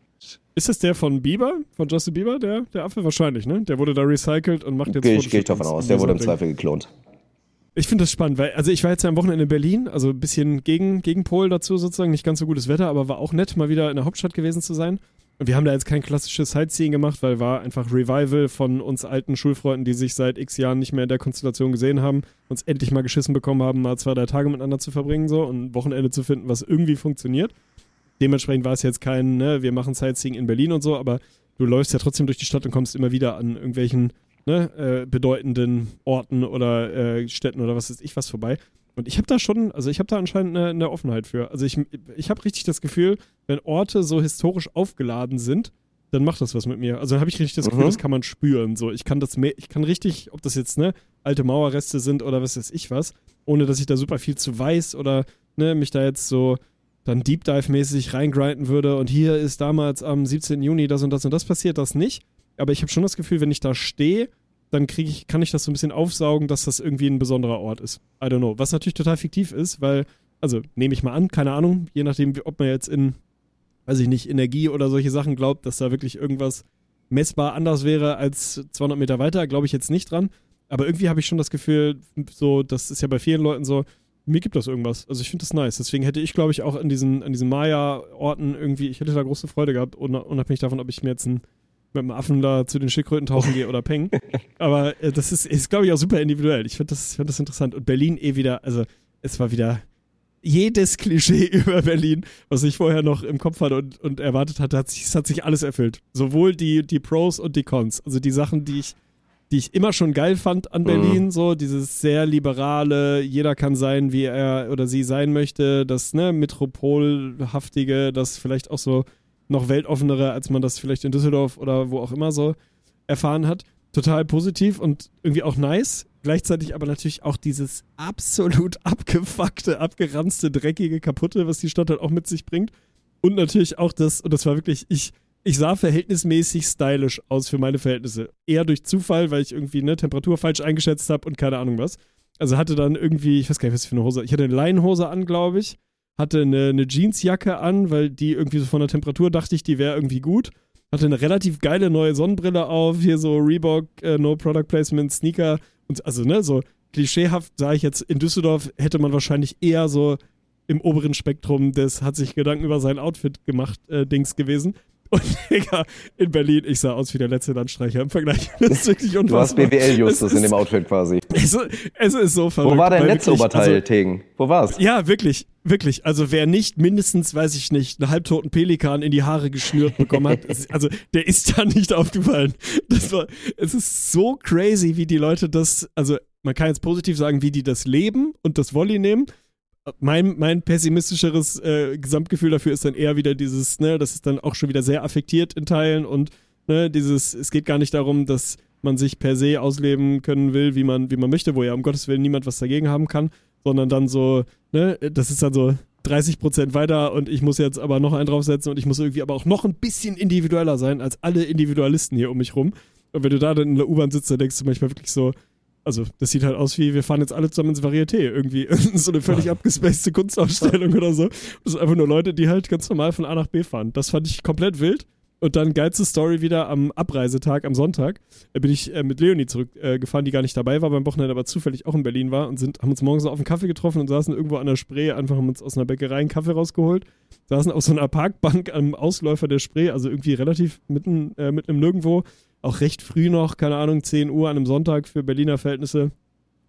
Ist das der von Bieber, von Justin Bieber, der, der Affe? Wahrscheinlich, ne? Der wurde da recycelt und macht jetzt Gehe ich, Fotoshoots geh ich davon aus. Der und wurde im so Zweifel geklont. Ich finde das spannend, weil, also ich war jetzt ja am Wochenende in Berlin, also ein bisschen gegen, Gegenpol dazu sozusagen, nicht ganz so gutes Wetter, aber war auch nett, mal wieder in der Hauptstadt gewesen zu sein. Und wir haben da jetzt kein klassisches Sightseeing gemacht, weil war einfach Revival von uns alten Schulfreunden, die sich seit x Jahren nicht mehr in der Konstellation gesehen haben, uns endlich mal geschissen bekommen haben, mal zwei, drei Tage miteinander zu verbringen so und ein Wochenende zu finden, was irgendwie funktioniert. Dementsprechend war es jetzt kein, ne, wir machen Sightseeing in Berlin und so, aber du läufst ja trotzdem durch die Stadt und kommst immer wieder an irgendwelchen ne, äh, bedeutenden Orten oder äh, Städten oder was weiß ich was vorbei. Und ich habe da schon, also ich habe da anscheinend eine, eine Offenheit für. Also ich, ich habe richtig das Gefühl, wenn Orte so historisch aufgeladen sind, dann macht das was mit mir. Also dann habe ich richtig das Gefühl, Mhm. das kann man spüren. So, ich kann das mehr, ich kann richtig, ob das jetzt ne alte Mauerreste sind oder was weiß ich was, ohne dass ich da super viel zu weiß oder ne mich da jetzt so dann Deep Dive-mäßig reingrinden würde und hier ist damals am siebzehnten Juni das und das und das passiert, das nicht. Aber ich habe schon das Gefühl, wenn ich da stehe, dann krieg ich, kann ich das so ein bisschen aufsaugen, dass das irgendwie ein besonderer Ort ist. I don't know. Was natürlich total fiktiv ist, weil, also nehme ich mal an, keine Ahnung, je nachdem, wie- ob man jetzt in, weiß ich nicht, Energie oder solche Sachen glaubt, dass da wirklich irgendwas messbar anders wäre als zweihundert Meter weiter, glaube ich jetzt nicht dran. Aber irgendwie habe ich schon das Gefühl, so, das ist ja bei vielen Leuten so, mir gibt das irgendwas. Also ich finde das nice. Deswegen hätte ich, glaube ich, auch an diesen, an diesen Maya-Orten irgendwie, ich hätte da große Freude gehabt, unabhängig davon, ob ich mir jetzt ein, mit einem Affen da zu den Schildkröten tauchen gehe oder peng. Aber äh, das ist, ist glaube ich, auch super individuell. Ich finde das, find das interessant. Und Berlin eh wieder, also es war wieder jedes Klischee über Berlin, was ich vorher noch im Kopf hatte und, und erwartet hatte, hat sich, es hat sich alles erfüllt. Sowohl die, die Pros und die Cons. Also die Sachen, die ich die ich immer schon geil fand an Berlin, Mhm. so dieses sehr liberale, jeder kann sein, wie er oder sie sein möchte, das ne, metropolhaftige, das vielleicht auch so noch weltoffenere, als man das vielleicht in Düsseldorf oder wo auch immer so erfahren hat. Total positiv und irgendwie auch nice. Gleichzeitig aber natürlich auch dieses absolut abgefuckte, abgeranzte, dreckige, kaputte, was die Stadt halt auch mit sich bringt. Und natürlich auch das, und das war wirklich, ich Ich sah verhältnismäßig stylisch aus für meine Verhältnisse. Eher durch Zufall, weil ich irgendwie eine Temperatur falsch eingeschätzt habe und keine Ahnung was. Also hatte dann irgendwie, ich weiß gar nicht, was für eine Hose. Ich hatte eine Leinenhose an, glaube ich. Hatte eine, eine Jeansjacke an, weil die irgendwie so von der Temperatur dachte ich, die wäre irgendwie gut. Hatte eine relativ geile neue Sonnenbrille auf. Hier so Reebok, äh, No Product Placement, Sneaker. Und also, ne, so klischeehaft sah ich jetzt in Düsseldorf, hätte man wahrscheinlich eher so im oberen Spektrum des hat sich Gedanken über sein Outfit gemacht, äh, Dings gewesen. Und Digga, in Berlin, ich sah aus wie der letzte Landstreicher im Vergleich. Das ist wirklich Du hast unfassbar. B W L-Justus Es in dem ist- Outfit quasi. Es, es ist so verrückt. Wo war dein weil wirklich, Netzoberteil, also, Tegen? Wo war's? Ja, wirklich, wirklich. Also wer nicht mindestens, weiß ich nicht, einen halbtoten Pelikan in die Haare geschnürt bekommen hat, es- also der ist da nicht aufgefallen. Das war, es ist so crazy, wie die Leute das, also man kann jetzt positiv sagen, wie die das leben und das Volley nehmen. Mein, mein pessimistischeres äh, Gesamtgefühl dafür ist dann eher wieder dieses, ne, das ist dann auch schon wieder sehr affektiert in Teilen und ne, dieses, es geht gar nicht darum, dass man sich per se ausleben können will, wie man, wie man möchte, wo ja um Gottes Willen niemand was dagegen haben kann, sondern dann so, ne, das ist dann so dreißig Prozent weiter und ich muss jetzt aber noch einen draufsetzen und ich muss irgendwie aber auch noch ein bisschen individueller sein als alle Individualisten hier um mich rum. Und wenn du da dann in der U-Bahn sitzt, dann denkst du manchmal wirklich so, also das sieht halt aus wie, wir fahren jetzt alle zusammen ins Varieté, irgendwie so eine völlig abgespacede Kunstausstellung oder so. Das sind einfach nur Leute, die halt ganz normal von A nach B fahren. Das fand ich komplett wild. Und dann geilste Story wieder am Abreisetag, am Sonntag, da bin ich äh, mit Leonie zurückgefahren, äh, gefahren, die gar nicht dabei war beim Wochenende, aber zufällig auch in Berlin war und sind, haben uns morgens auf einen Kaffee getroffen und saßen irgendwo an der Spree, einfach haben uns aus einer Bäckerei einen Kaffee rausgeholt, saßen auf so einer Parkbank am Ausläufer der Spree, also irgendwie relativ mitten, äh, mitten im Nirgendwo, auch recht früh noch, keine Ahnung, zehn Uhr an einem Sonntag für Berliner Verhältnisse.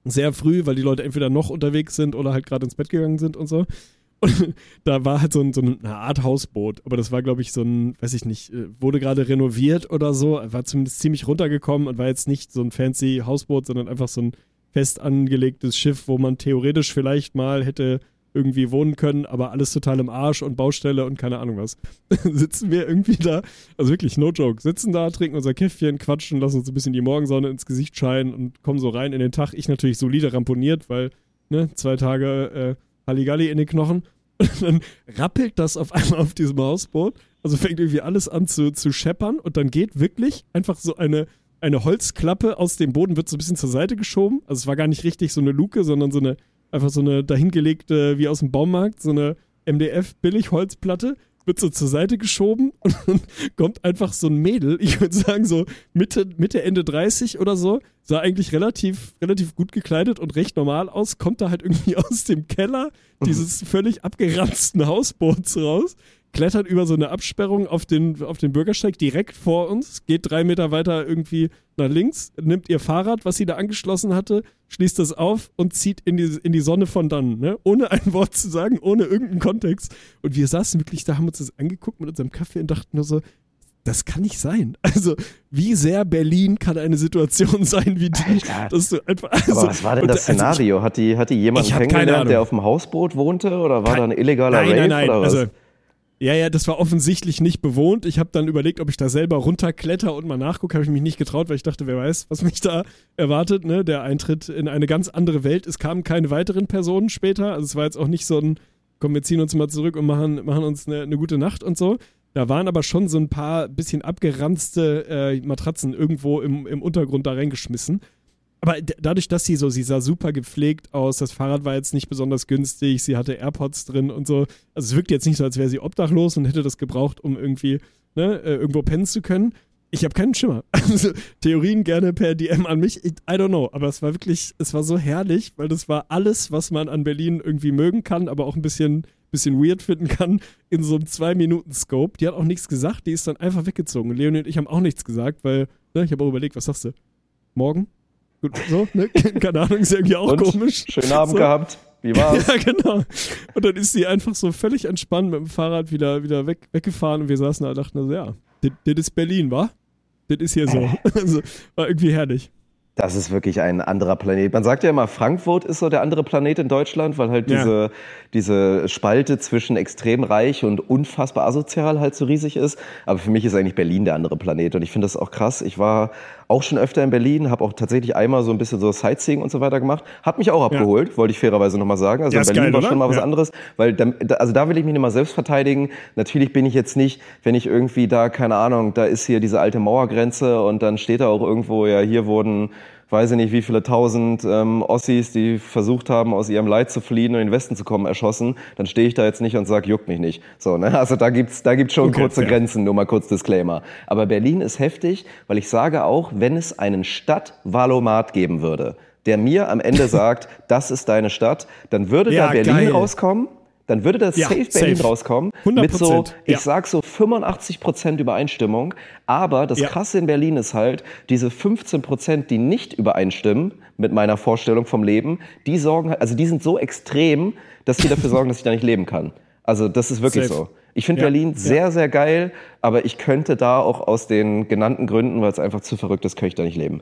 sehr früh, weil die Leute entweder noch unterwegs sind oder halt gerade ins Bett gegangen sind und so. Und da war halt so, ein, so eine Art Hausboot, aber das war, glaube ich, so ein, weiß ich nicht, wurde gerade renoviert oder so, war zumindest ziemlich runtergekommen und war jetzt nicht so ein fancy Hausboot, sondern einfach so ein fest angelegtes Schiff, wo man theoretisch vielleicht mal hätte irgendwie wohnen können, aber alles total im Arsch und Baustelle und keine Ahnung was. Sitzen wir irgendwie da, also wirklich, no joke, sitzen da, trinken unser Käffchen, quatschen, lassen uns ein bisschen die Morgensonne ins Gesicht scheinen und kommen so rein in den Tag. Ich natürlich solide ramponiert, weil, ne, zwei Tage äh, Halligalli in den Knochen. Und dann rappelt das auf einmal auf diesem Hausboot. Also fängt irgendwie alles an zu, zu scheppern und dann geht wirklich einfach so eine, eine Holzklappe aus dem Boden, wird so ein bisschen zur Seite geschoben. Also es war gar nicht richtig so eine Luke, sondern so eine, einfach so eine dahingelegte, wie aus dem Baumarkt, so eine M D F-Billig-Holzplatte, wird so zur Seite geschoben und dann kommt einfach so ein Mädel, ich würde sagen so Mitte, Mitte, Ende dreißig oder so, sah eigentlich relativ, relativ gut gekleidet und recht normal aus, kommt da halt irgendwie aus dem Keller dieses völlig abgeranzten Hausboots raus, klettert über so eine Absperrung auf den, auf den Bürgersteig direkt vor uns, geht drei Meter weiter irgendwie nach links, nimmt ihr Fahrrad, was sie da angeschlossen hatte, schließt das auf und zieht in die, in die Sonne von dann, ne? Ohne ein Wort zu sagen, ohne irgendeinen Kontext. Und wir saßen wirklich da, haben uns das angeguckt mit unserem Kaffee und dachten nur so, das kann nicht sein. Also, wie sehr Berlin kann eine Situation sein wie die, dass du einfach... Also, aber was war denn das und, Szenario? Also, hat die, hat die jemanden kennengelernt, der auf dem Hausboot wohnte oder war Kein, da ein illegaler nein, Rave nein, nein. oder was? Also, ja, ja, das war offensichtlich nicht bewohnt. Ich habe dann überlegt, ob ich da selber runterkletter und mal nachgucke. Habe ich mich nicht getraut, weil ich dachte, wer weiß, was mich da erwartet. Ne? Der Eintritt in eine ganz andere Welt. Es kamen keine weiteren Personen später. Also es war jetzt auch nicht so ein, komm, wir ziehen uns mal zurück und machen, machen uns eine, eine gute Nacht und so. Da waren aber schon so ein paar bisschen abgeranzte äh, Matratzen irgendwo im, im Untergrund da reingeschmissen. Aber d- dadurch, dass sie so, sie sah super gepflegt aus, das Fahrrad war jetzt nicht besonders günstig, sie hatte AirPods drin und so. Also es wirkt jetzt nicht so, als wäre sie obdachlos und hätte das gebraucht, um irgendwie ne, äh, irgendwo pennen zu können. Ich habe keinen Schimmer. Also Theorien gerne per D M an mich, I don't know. Aber es war wirklich, es war so herrlich, weil das war alles, was man an Berlin irgendwie mögen kann, aber auch ein bisschen, bisschen weird finden kann, in so einem zwei-Minuten-Scope. Die hat auch nichts gesagt, die ist dann einfach weggezogen. Leonie und ich haben auch nichts gesagt, weil, ne, ich habe auch überlegt, was sagst du? Morgen? Gut, so, ne? Keine Ahnung, ist irgendwie auch und, komisch. Schönen Abend so. gehabt. Wie war's? Ja, genau. Und dann ist sie einfach so völlig entspannt mit dem Fahrrad wieder, wieder weg, weggefahren und wir saßen da und dachten, also, ja, das ist Berlin, wa? Das ist hier so. Äh. Also, war irgendwie herrlich. Das ist wirklich ein anderer Planet. Man sagt ja immer, Frankfurt ist so der andere Planet in Deutschland, weil halt diese, ja. diese Spalte zwischen extrem reich und unfassbar asozial halt so riesig ist. Aber für mich ist eigentlich Berlin der andere Planet. Und ich finde das auch krass. Ich war auch schon öfter in Berlin, habe auch tatsächlich einmal so ein bisschen so Sightseeing und so weiter gemacht. Hat mich auch abgeholt, ja. wollte ich fairerweise nochmal sagen. Also ja, Berlin geil, war oder? schon mal was ja. anderes. Weil da, also da will ich mich nicht mal selbst verteidigen. Natürlich bin ich jetzt nicht, wenn ich irgendwie da, keine Ahnung, da ist hier diese alte Mauergrenze und dann steht da auch irgendwo, ja, hier wurden... weiß ich nicht, wie viele tausend ähm, Ossis, die versucht haben, aus ihrem Leid zu fliehen und in den Westen zu kommen, erschossen, dann stehe ich da jetzt nicht und sage, juckt mich nicht. So, ne? Also da gibt's, da gibt's schon okay, kurze ja. Grenzen, nur mal kurz Disclaimer. Aber Berlin ist heftig, weil ich sage auch, wenn es einen Stadt-Valomat geben würde, der mir am Ende sagt, das ist deine Stadt, dann würde ja, da Berlin geil. rauskommen. Dann würde das ja, safe Berlin safe. rauskommen. hundert Prozent. Mit so, ich ja. sag so fünfundachtzig Prozent Übereinstimmung. Aber das ja. Krasse in Berlin ist halt, diese fünfzehn Prozent, die nicht übereinstimmen mit meiner Vorstellung vom Leben, die sorgen halt, also die sind so extrem, dass die dafür sorgen, dass ich da nicht leben kann. Also das ist wirklich safe. so. Ich finde ja. Berlin sehr, ja. sehr geil, aber ich könnte da auch aus den genannten Gründen, weil es einfach zu verrückt ist, könnte ich da nicht leben.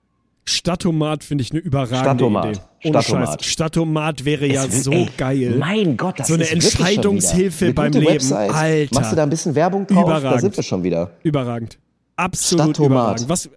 Stadtomat finde ich eine überragende Stadtomat. Idee. Ohne Stadtomat. Scheiß. Stadtomat wäre ja es, so ey, geil. Mein Gott, das so eine ist Entscheidungshilfe eine beim gute Leben. Website. Alter. Machst du da ein bisschen Werbung drauf? Überragend. Da sind wir schon wieder. Überragend. Absolut überragend. Was,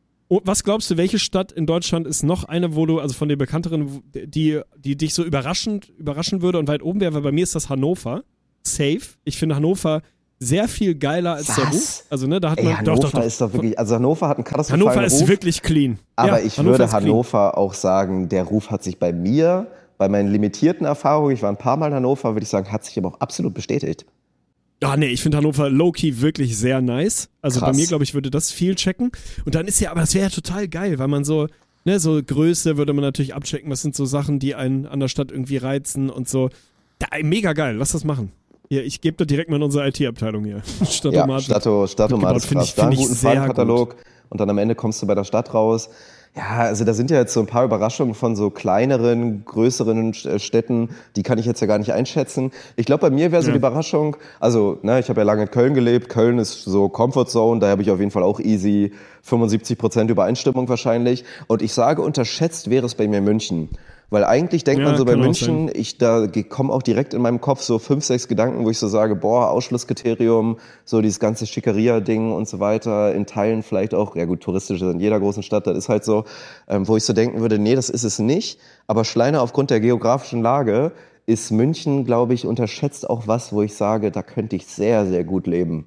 was glaubst du, welche Stadt in Deutschland ist noch eine, wo du, also von den bekannteren, die, die dich so überraschend, überraschen würde und weit oben wäre? Weil bei mir ist das Hannover. Safe. Ich finde Hannover sehr viel geiler als Was? der Ruf. Also, ne, da hat Ey, man, Hannover doch, doch, doch. ist doch wirklich, also Hannover hat einen katastrophalen Ruf. Hannover ist Ruf, wirklich clean. Aber ja, ich Hannover würde Hannover auch sagen, der Ruf hat sich bei mir, bei meinen limitierten Erfahrungen, ich war ein paar Mal in Hannover, würde ich sagen, hat sich aber auch absolut bestätigt. Ah, nee, ich finde Hannover low-key wirklich sehr nice. Also Krass. bei mir, glaube ich, würde das viel checken. Und dann ist ja, aber das wäre ja total geil, weil man so, ne, so Größe würde man natürlich abchecken. Was sind so Sachen, die einen an der Stadt irgendwie reizen und so. Da, mega geil, lass das machen. Hier, ich gebe da direkt mal in unsere I T-Abteilung hier. Stadtomat. Ja, Stadto, Stadtomat ist krass. Da einen guten Fallkatalog und dann am Ende kommst du bei der Stadt raus. Ja, also da sind ja jetzt so ein paar Überraschungen von so kleineren, größeren Städten, die kann ich jetzt ja gar nicht einschätzen. Ich glaube, bei mir wäre so Ja. die Überraschung, also ne, ich habe ja lange in Köln gelebt, Köln ist so Comfort Zone, da habe ich auf jeden Fall auch easy fünfundsiebzig Prozent Übereinstimmung wahrscheinlich. Und ich sage, unterschätzt wäre es bei mir München. Weil eigentlich denkt Ja, man so bei kann auch München, ich da kommen auch direkt in meinem Kopf so fünf, sechs Gedanken, wo ich so sage, boah, Ausschlusskriterium, so dieses ganze Schickeria-Ding und so weiter, in Teilen vielleicht auch, ja gut, touristisch in jeder großen Stadt, das ist halt so, ähm, wo ich so denken würde, nee, das ist es nicht. Aber Schleine aufgrund der geografischen Lage ist München, glaube ich, unterschätzt auch was, wo ich sage, da könnte ich sehr, sehr gut leben.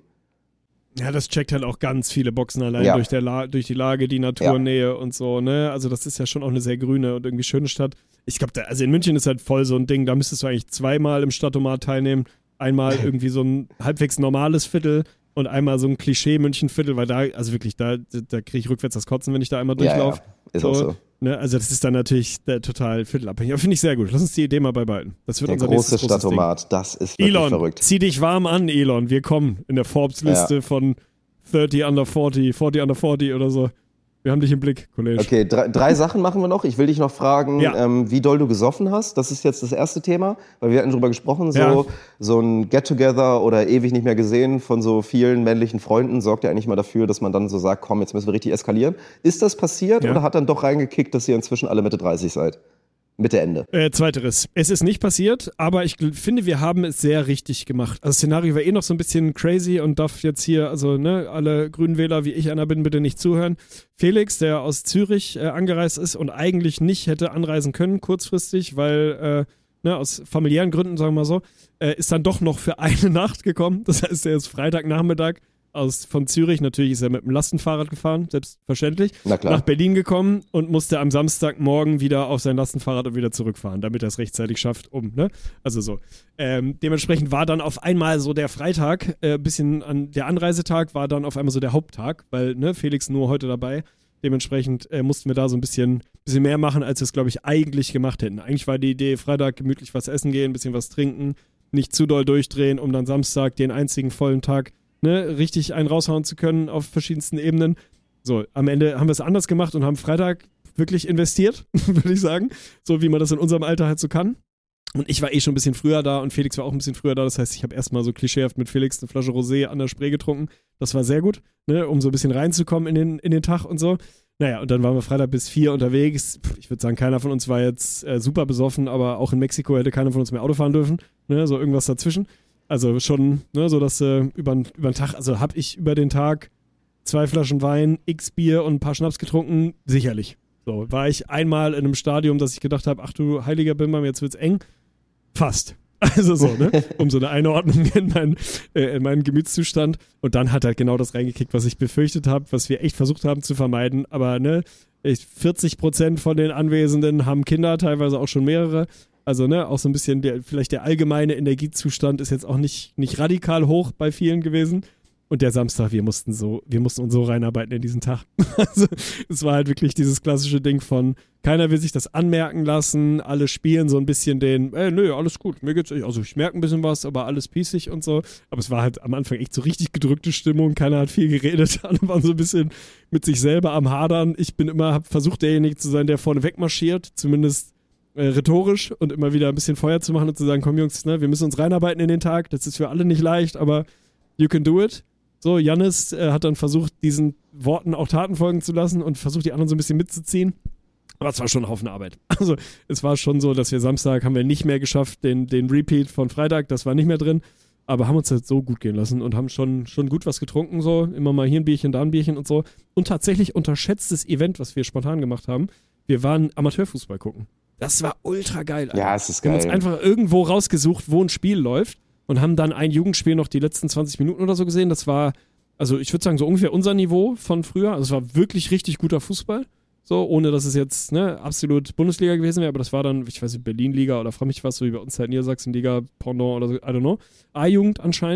Ja, das checkt halt auch ganz viele Boxen allein Ja. durch, der La- durch die Lage, die Naturnähe und so, ne? Also das ist ja schon auch eine sehr grüne und irgendwie schöne Stadt. Ich glaube, also in München ist halt voll so ein Ding, da müsstest du eigentlich zweimal im Stadtomat teilnehmen. Einmal irgendwie so ein halbwegs normales Viertel und einmal so ein Klischee-München-Viertel, weil da, also wirklich, da, da kriege ich rückwärts das Kotzen, wenn ich da einmal Ja, durchlaufe. ja, ist auch so. Ne? Also das ist dann natürlich äh, total viertelabhängig. Aber finde ich sehr gut. Lass uns die Idee mal beibehalten. Das wird Der unser große nächstes großes Ding. Stadtomat, das ist wirklich Elon, verrückt. zieh dich warm an, Elon. Wir kommen in der Forbes-Liste Ja. von dreißig under vierzig, vierzig under vierzig oder so. Wir haben dich im Blick, Kollege. Okay, drei, drei Sachen machen wir noch. Ich will dich noch fragen, Ja. ähm, wie doll du gesoffen hast. Das ist jetzt das erste Thema, weil wir hatten drüber gesprochen, so, Ja. so ein Get-Together oder ewig nicht mehr gesehen von so vielen männlichen Freunden sorgt ja eigentlich mal dafür, dass man dann so sagt, komm, jetzt müssen wir richtig eskalieren. Ist das passiert Ja. oder hat dann doch reingekickt, dass ihr inzwischen alle Mitte dreißig seid? Mitte, Ende. Äh, zweiteres. Es ist nicht passiert, aber ich gl- finde, wir haben es sehr richtig gemacht. Also das Szenario war eh noch so ein bisschen crazy und darf jetzt hier, also ne, alle Grünwähler, wie ich einer bin, bitte nicht zuhören. Felix, der aus Zürich äh, angereist ist und eigentlich nicht hätte anreisen können kurzfristig, weil äh, ne, aus familiären Gründen, sagen wir mal so, äh, ist dann doch noch für eine Nacht gekommen. Das heißt, er ist Freitagnachmittag aus, von Zürich, natürlich ist er mit dem Lastenfahrrad gefahren, selbstverständlich, Na klar. nach Berlin gekommen und musste am Samstagmorgen wieder auf sein Lastenfahrrad und wieder zurückfahren, damit er es rechtzeitig schafft, um, ne? Also so. Ähm, dementsprechend war dann auf einmal so der Freitag, äh, bisschen an der Anreisetag war dann auf einmal so der Haupttag, weil, ne, Felix nur heute dabei. Dementsprechend äh, mussten wir da so ein bisschen, bisschen mehr machen, als wir es, glaube ich, eigentlich gemacht hätten. Eigentlich war die Idee, Freitag gemütlich was essen gehen, ein bisschen was trinken, nicht zu doll durchdrehen, um dann Samstag den einzigen vollen Tag Ne, richtig einen raushauen zu können auf verschiedensten Ebenen. So, am Ende haben wir es anders gemacht und haben Freitag wirklich investiert, würde ich sagen. So wie man das in unserem Alter halt so kann. Und ich war eh schon ein bisschen früher da und Felix war auch ein bisschen früher da. Das heißt, ich habe erstmal so klischeehaft mit Felix eine Flasche Rosé an der Spree getrunken. Das war sehr gut, ne, um so ein bisschen reinzukommen in den, in den Tag und so. Naja, und dann waren wir Freitag bis vier unterwegs. Ich würde sagen, keiner von uns war jetzt äh, super besoffen, aber auch in Mexiko hätte keiner von uns mehr Auto fahren dürfen. Ne, so irgendwas dazwischen. Also schon, ne, so dass äh, über den Tag, also habe ich über den Tag zwei Flaschen Wein, x Bier und ein paar Schnaps getrunken, sicherlich. So, war ich einmal in einem Stadium, dass ich gedacht habe, ach du heiliger Bimbam, jetzt wird's eng. Fast. Also so, ne, um so eine Einordnung in, mein, äh, in meinen Gemütszustand. Und dann hat halt genau das reingekickt, was ich befürchtet habe, was wir echt versucht haben zu vermeiden. Aber ne, vierzig Prozent von den Anwesenden haben Kinder, teilweise auch schon mehrere. Also, ne, auch so ein bisschen der, vielleicht der allgemeine Energiezustand ist jetzt auch nicht, nicht radikal hoch bei vielen gewesen. Und der Samstag, wir mussten so, wir mussten uns so reinarbeiten in diesen Tag. Also, es war halt wirklich dieses klassische Ding von, keiner will sich das anmerken lassen, alle spielen so ein bisschen den, ey, nö, alles gut, mir geht's, also ich merke ein bisschen was, aber alles pießig und so. Aber es war halt am Anfang echt so richtig gedrückte Stimmung, keiner hat viel geredet, alle waren so ein bisschen mit sich selber am Hadern. Ich bin immer, hab versucht, derjenige zu sein, der vorne wegmarschiert, zumindest Äh, rhetorisch und immer wieder ein bisschen Feuer zu machen und zu sagen, komm Jungs, ne, wir müssen uns reinarbeiten in den Tag, das ist für alle nicht leicht, aber you can do it. So, Jannis äh, hat dann versucht, diesen Worten auch Taten folgen zu lassen und versucht, die anderen so ein bisschen mitzuziehen. Aber es war schon ein Haufen Arbeit. Also es war schon so, dass wir Samstag haben wir nicht mehr geschafft, den, den Repeat von Freitag, das war nicht mehr drin, aber haben uns halt so gut gehen lassen und haben schon, schon gut was getrunken, so, immer mal hier ein Bierchen, da ein Bierchen und so. Und tatsächlich unterschätztes Event, was wir spontan gemacht haben, wir waren Amateurfußball gucken. Das war ultra geil. Alter. Ja, es ist Wir haben geil. uns einfach irgendwo rausgesucht, wo ein Spiel läuft und haben dann ein Jugendspiel noch die letzten zwanzig Minuten oder so gesehen. Das war, also ich würde sagen, so ungefähr unser Niveau von früher. Also es war wirklich richtig guter Fußball. So, ohne dass es jetzt ne, absolut Bundesliga gewesen wäre, aber das war dann, ich weiß nicht, Berlin-Liga oder frag mich was, so wie bei uns halt Niedersachsen-Liga, Pendant oder so, I don't know. A-Jugend anscheinend.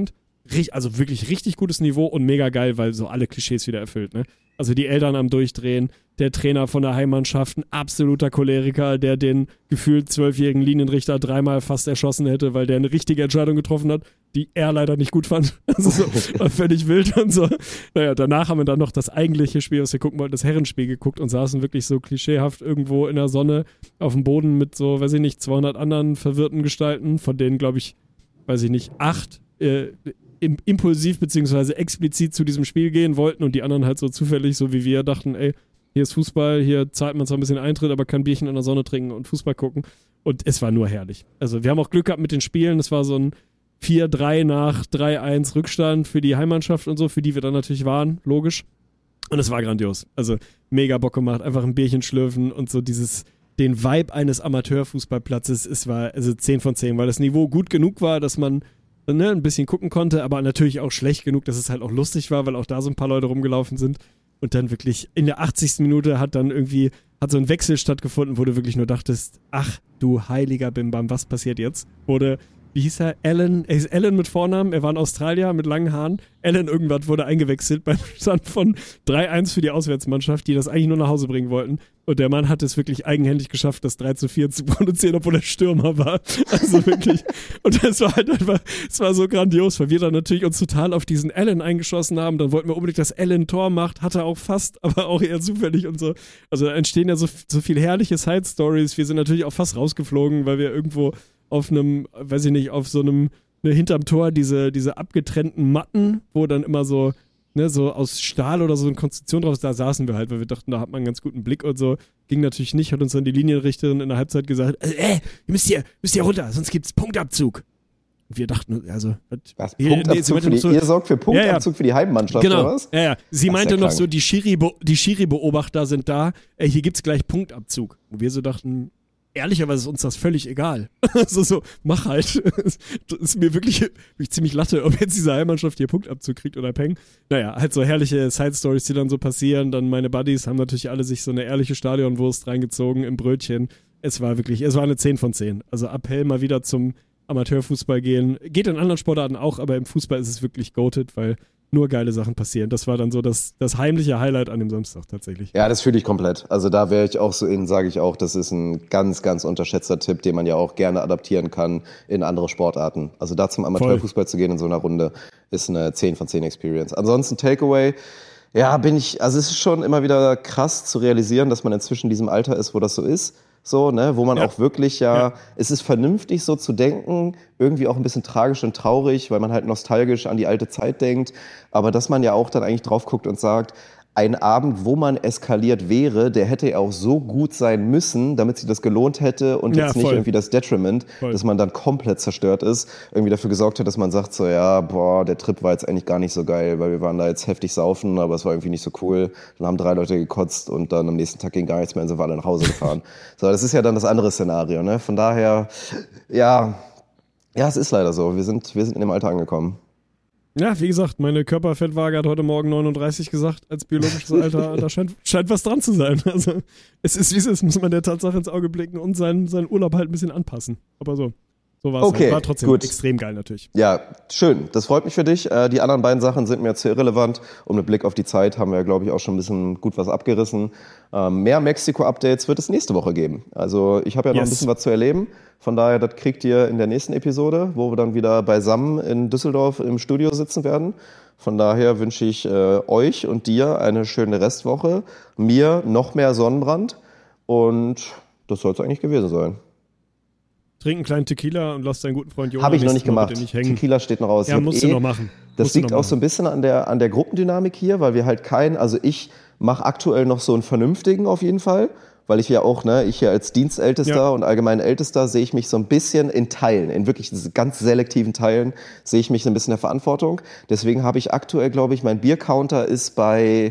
also wirklich richtig gutes Niveau und mega geil, weil so alle Klischees wieder erfüllt, ne? Also die Eltern am Durchdrehen, der Trainer von der Heimmannschaft, ein absoluter Choleriker, der den gefühlt zwölfjährigen Linienrichter dreimal fast erschossen hätte, weil der eine richtige Entscheidung getroffen hat, die er leider nicht gut fand. Also so völlig wild und so. Naja, danach haben wir dann noch das eigentliche Spiel, was wir gucken wollten, das Herrenspiel geguckt und saßen wirklich so klischeehaft irgendwo in der Sonne auf dem Boden mit so, weiß ich nicht, zweihundert anderen verwirrten Gestalten, von denen, glaube ich, weiß ich nicht, acht äh, im, impulsiv beziehungsweise explizit zu diesem Spiel gehen wollten und die anderen halt so zufällig, so wie wir, dachten, ey, hier ist Fußball, hier zahlt man zwar ein bisschen Eintritt, aber kann Bierchen in der Sonne trinken und Fußball gucken. Und es war nur herrlich. Also wir haben auch Glück gehabt mit den Spielen. Es war so ein vier drei nach drei eins Rückstand für die Heimmannschaft und so, für die wir dann natürlich waren, logisch. Und es war grandios. Also mega Bock gemacht, einfach ein Bierchen schlürfen und so dieses, den Vibe eines Amateurfußballplatzes, es war also zehn von zehn, weil das Niveau gut genug war, dass man ne, ein bisschen gucken konnte, aber natürlich auch schlecht genug, dass es halt auch lustig war, weil auch da so ein paar Leute rumgelaufen sind. Und dann wirklich in der achtzigsten Minute hat dann irgendwie, hat so ein Wechsel stattgefunden, wo du wirklich nur dachtest, ach du heiliger Bimbam, was passiert jetzt? Wurde, wie hieß er? Alan, er hieß Alan mit Vornamen, er war ein Australier mit langen Haaren. Alan irgendwann wurde eingewechselt beim Stand von drei eins für die Auswärtsmannschaft, die das eigentlich nur nach Hause bringen wollten. Und der Mann hat es wirklich eigenhändig geschafft, das drei zu vier zu produzieren, obwohl er Stürmer war. Also wirklich. Und das war halt einfach, es war so grandios, weil wir dann natürlich uns total auf diesen Alan eingeschossen haben. Dann wollten wir unbedingt, dass Alan ein Tor macht. Hat er auch fast, aber auch eher zufällig und so. Also da entstehen ja so, so viel herrliche Side-Stories. Wir sind natürlich auch fast rausgeflogen, weil wir irgendwo auf einem, weiß ich nicht, auf so einem, ne, hinterm Tor diese, diese abgetrennten Matten, wo dann immer so, ne, so aus Stahl oder so eine Konstruktion drauf ist, da saßen wir halt, weil wir dachten, da hat man einen ganz guten Blick und so. Ging natürlich nicht, hat uns dann die Linienrichterin in der Halbzeit gesagt, äh, äh ihr müsst hier, müsst hier runter, sonst gibt's Punktabzug. Und wir dachten, also, was, hier, Punktabzug nee, für die, so, ihr sorgt für Punktabzug ja, ja. für die Heimmannschaft, genau, oder was? Ja, ja. Sie Ach, meinte noch so, die Schiri, die Schiri-Beobachter sind da, ey, hier gibt's gleich Punktabzug. Und wir so dachten, ehrlicherweise ist uns das völlig egal. so, so, mach halt. Das ist mir wirklich, wirklich ziemlich Latte, ob jetzt diese Heimmannschaft hier Punktabzug kriegt oder Peng. Naja, halt so herrliche Side-Stories, die dann so passieren. Dann meine Buddies haben natürlich alle sich so eine ehrliche Stadionwurst reingezogen im Brötchen. Es war wirklich, es war eine zehn von zehn. Also Appell mal wieder zum Amateurfußball gehen. Geht in anderen Sportarten auch, aber im Fußball ist es wirklich goated, weil nur geile Sachen passieren. Das war dann so das, das heimliche Highlight an dem Samstag tatsächlich. Ja, das fühle ich komplett. Also da wäre ich auch so in, sage ich auch, das ist ein ganz, ganz unterschätzter Tipp, den man ja auch gerne adaptieren kann in andere Sportarten. Also da zum Amateurfußball Voll. zu gehen in so einer Runde ist eine zehn von zehn Experience. Ansonsten Takeaway, ja, bin ich, also es ist schon immer wieder krass zu realisieren, dass man inzwischen in diesem Alter ist, wo das so ist. So, ne, wo man ja. auch wirklich ja, ja, es ist vernünftig so zu denken, irgendwie auch ein bisschen tragisch und traurig, weil man halt nostalgisch an die alte Zeit denkt, aber dass man ja auch dann eigentlich drauf guckt und sagt, ein Abend, wo man eskaliert wäre, der hätte ja auch so gut sein müssen, damit sich das gelohnt hätte und ja, jetzt nicht irgendwie das Detriment, voll. dass man dann komplett zerstört ist, irgendwie dafür gesorgt hat, dass man sagt so, ja, boah, der Trip war jetzt eigentlich gar nicht so geil, weil wir waren da jetzt heftig saufen, aber es war irgendwie nicht so cool. Dann haben drei Leute gekotzt und dann am nächsten Tag ging gar nichts mehr und sind wir alle nach Hause gefahren. So, das ist ja dann das andere Szenario, ne? Von daher, ja, ja, es ist leider so. Wir sind, wir sind in dem Alter angekommen. Ja, wie gesagt, meine Körperfettwaage hat heute Morgen neununddreißig gesagt, als biologisches Alter. Da scheint, scheint was dran zu sein. Also, es ist, wie es ist, muss man der Tatsache ins Auge blicken und seinen, seinen Urlaub halt ein bisschen anpassen. Aber so, so war es. Okay, halt. War trotzdem gut. extrem geil natürlich. Ja, schön. Das freut mich für dich. Die anderen beiden Sachen sind mir zu irrelevant. Und mit Blick auf die Zeit haben wir, glaube ich, auch schon ein bisschen gut was abgerissen. Mehr Mexiko-Updates wird es nächste Woche geben. Also, ich habe ja noch yes. ein bisschen was zu erleben. Von daher, das kriegt ihr in der nächsten Episode, wo wir dann wieder beisammen in Düsseldorf im Studio sitzen werden. Von daher wünsche ich äh, euch und dir eine schöne Restwoche, mir noch mehr Sonnenbrand und das soll es eigentlich gewesen sein. Trink einen kleinen Tequila und lass deinen guten Freund Jonas. Habe ich noch nicht gemacht. Nicht Tequila steht noch aus. Ja, musst eh, du noch machen. Das musst liegt auch so ein bisschen an der, an der Gruppendynamik hier, weil wir halt keinen, also ich mache aktuell noch so einen vernünftigen auf jeden Fall. Weil ich ja auch, ne, ich hier als Dienstältester ja. und allgemein Ältester sehe ich mich so ein bisschen in Teilen, in wirklich ganz selektiven Teilen sehe ich mich so ein bisschen in der Verantwortung. Deswegen habe ich aktuell, glaube ich, mein Biercounter ist bei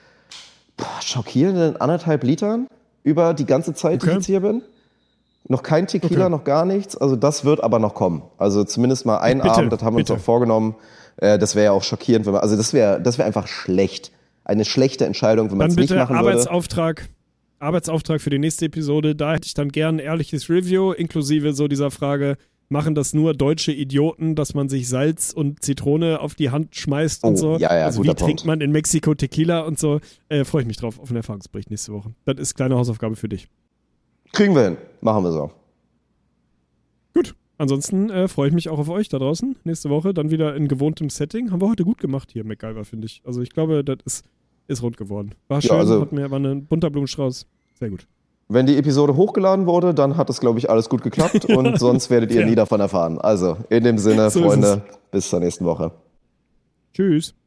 boah, schockierenden anderthalb Litern über die ganze Zeit, okay. die ich jetzt hier bin. Noch kein Tequila, okay. noch gar nichts. Also das wird aber noch kommen. Also zumindest mal einen bitte, Abend, das haben wir bitte. uns auch vorgenommen. Äh, das wäre ja auch schockierend, wenn man, also das wäre, das wäre einfach schlecht. Eine schlechte Entscheidung, wenn man es nicht machen würde. Arbeitsauftrag. Arbeitsauftrag für die nächste Episode. Da hätte ich dann gern ein ehrliches Review, inklusive so dieser Frage, machen das nur deutsche Idioten, dass man sich Salz und Zitrone auf die Hand schmeißt und Oh, so. ja, ja, also guter wie trinkt Punkt. man in Mexiko Tequila und so. Äh, freue ich mich drauf auf einen Erfahrungsbericht nächste Woche. Das ist kleine Hausaufgabe für dich. Kriegen wir hin. Machen wir so. Gut. Ansonsten äh, freue ich mich auch auf euch da draußen. Nächste Woche dann wieder in gewohntem Setting. Haben wir heute gut gemacht hier, MacGyver, finde ich. Also ich glaube, das ist, ist rund geworden. War schön, Ja, also- hat mir, war ein bunter Blumenstrauß. Sehr gut. Wenn die Episode hochgeladen wurde, dann hat es, glaube ich, alles gut geklappt und sonst werdet ihr Ja. nie davon erfahren. Also, in dem Sinne, So ist Freunde, bis zur nächsten Woche. Tschüss.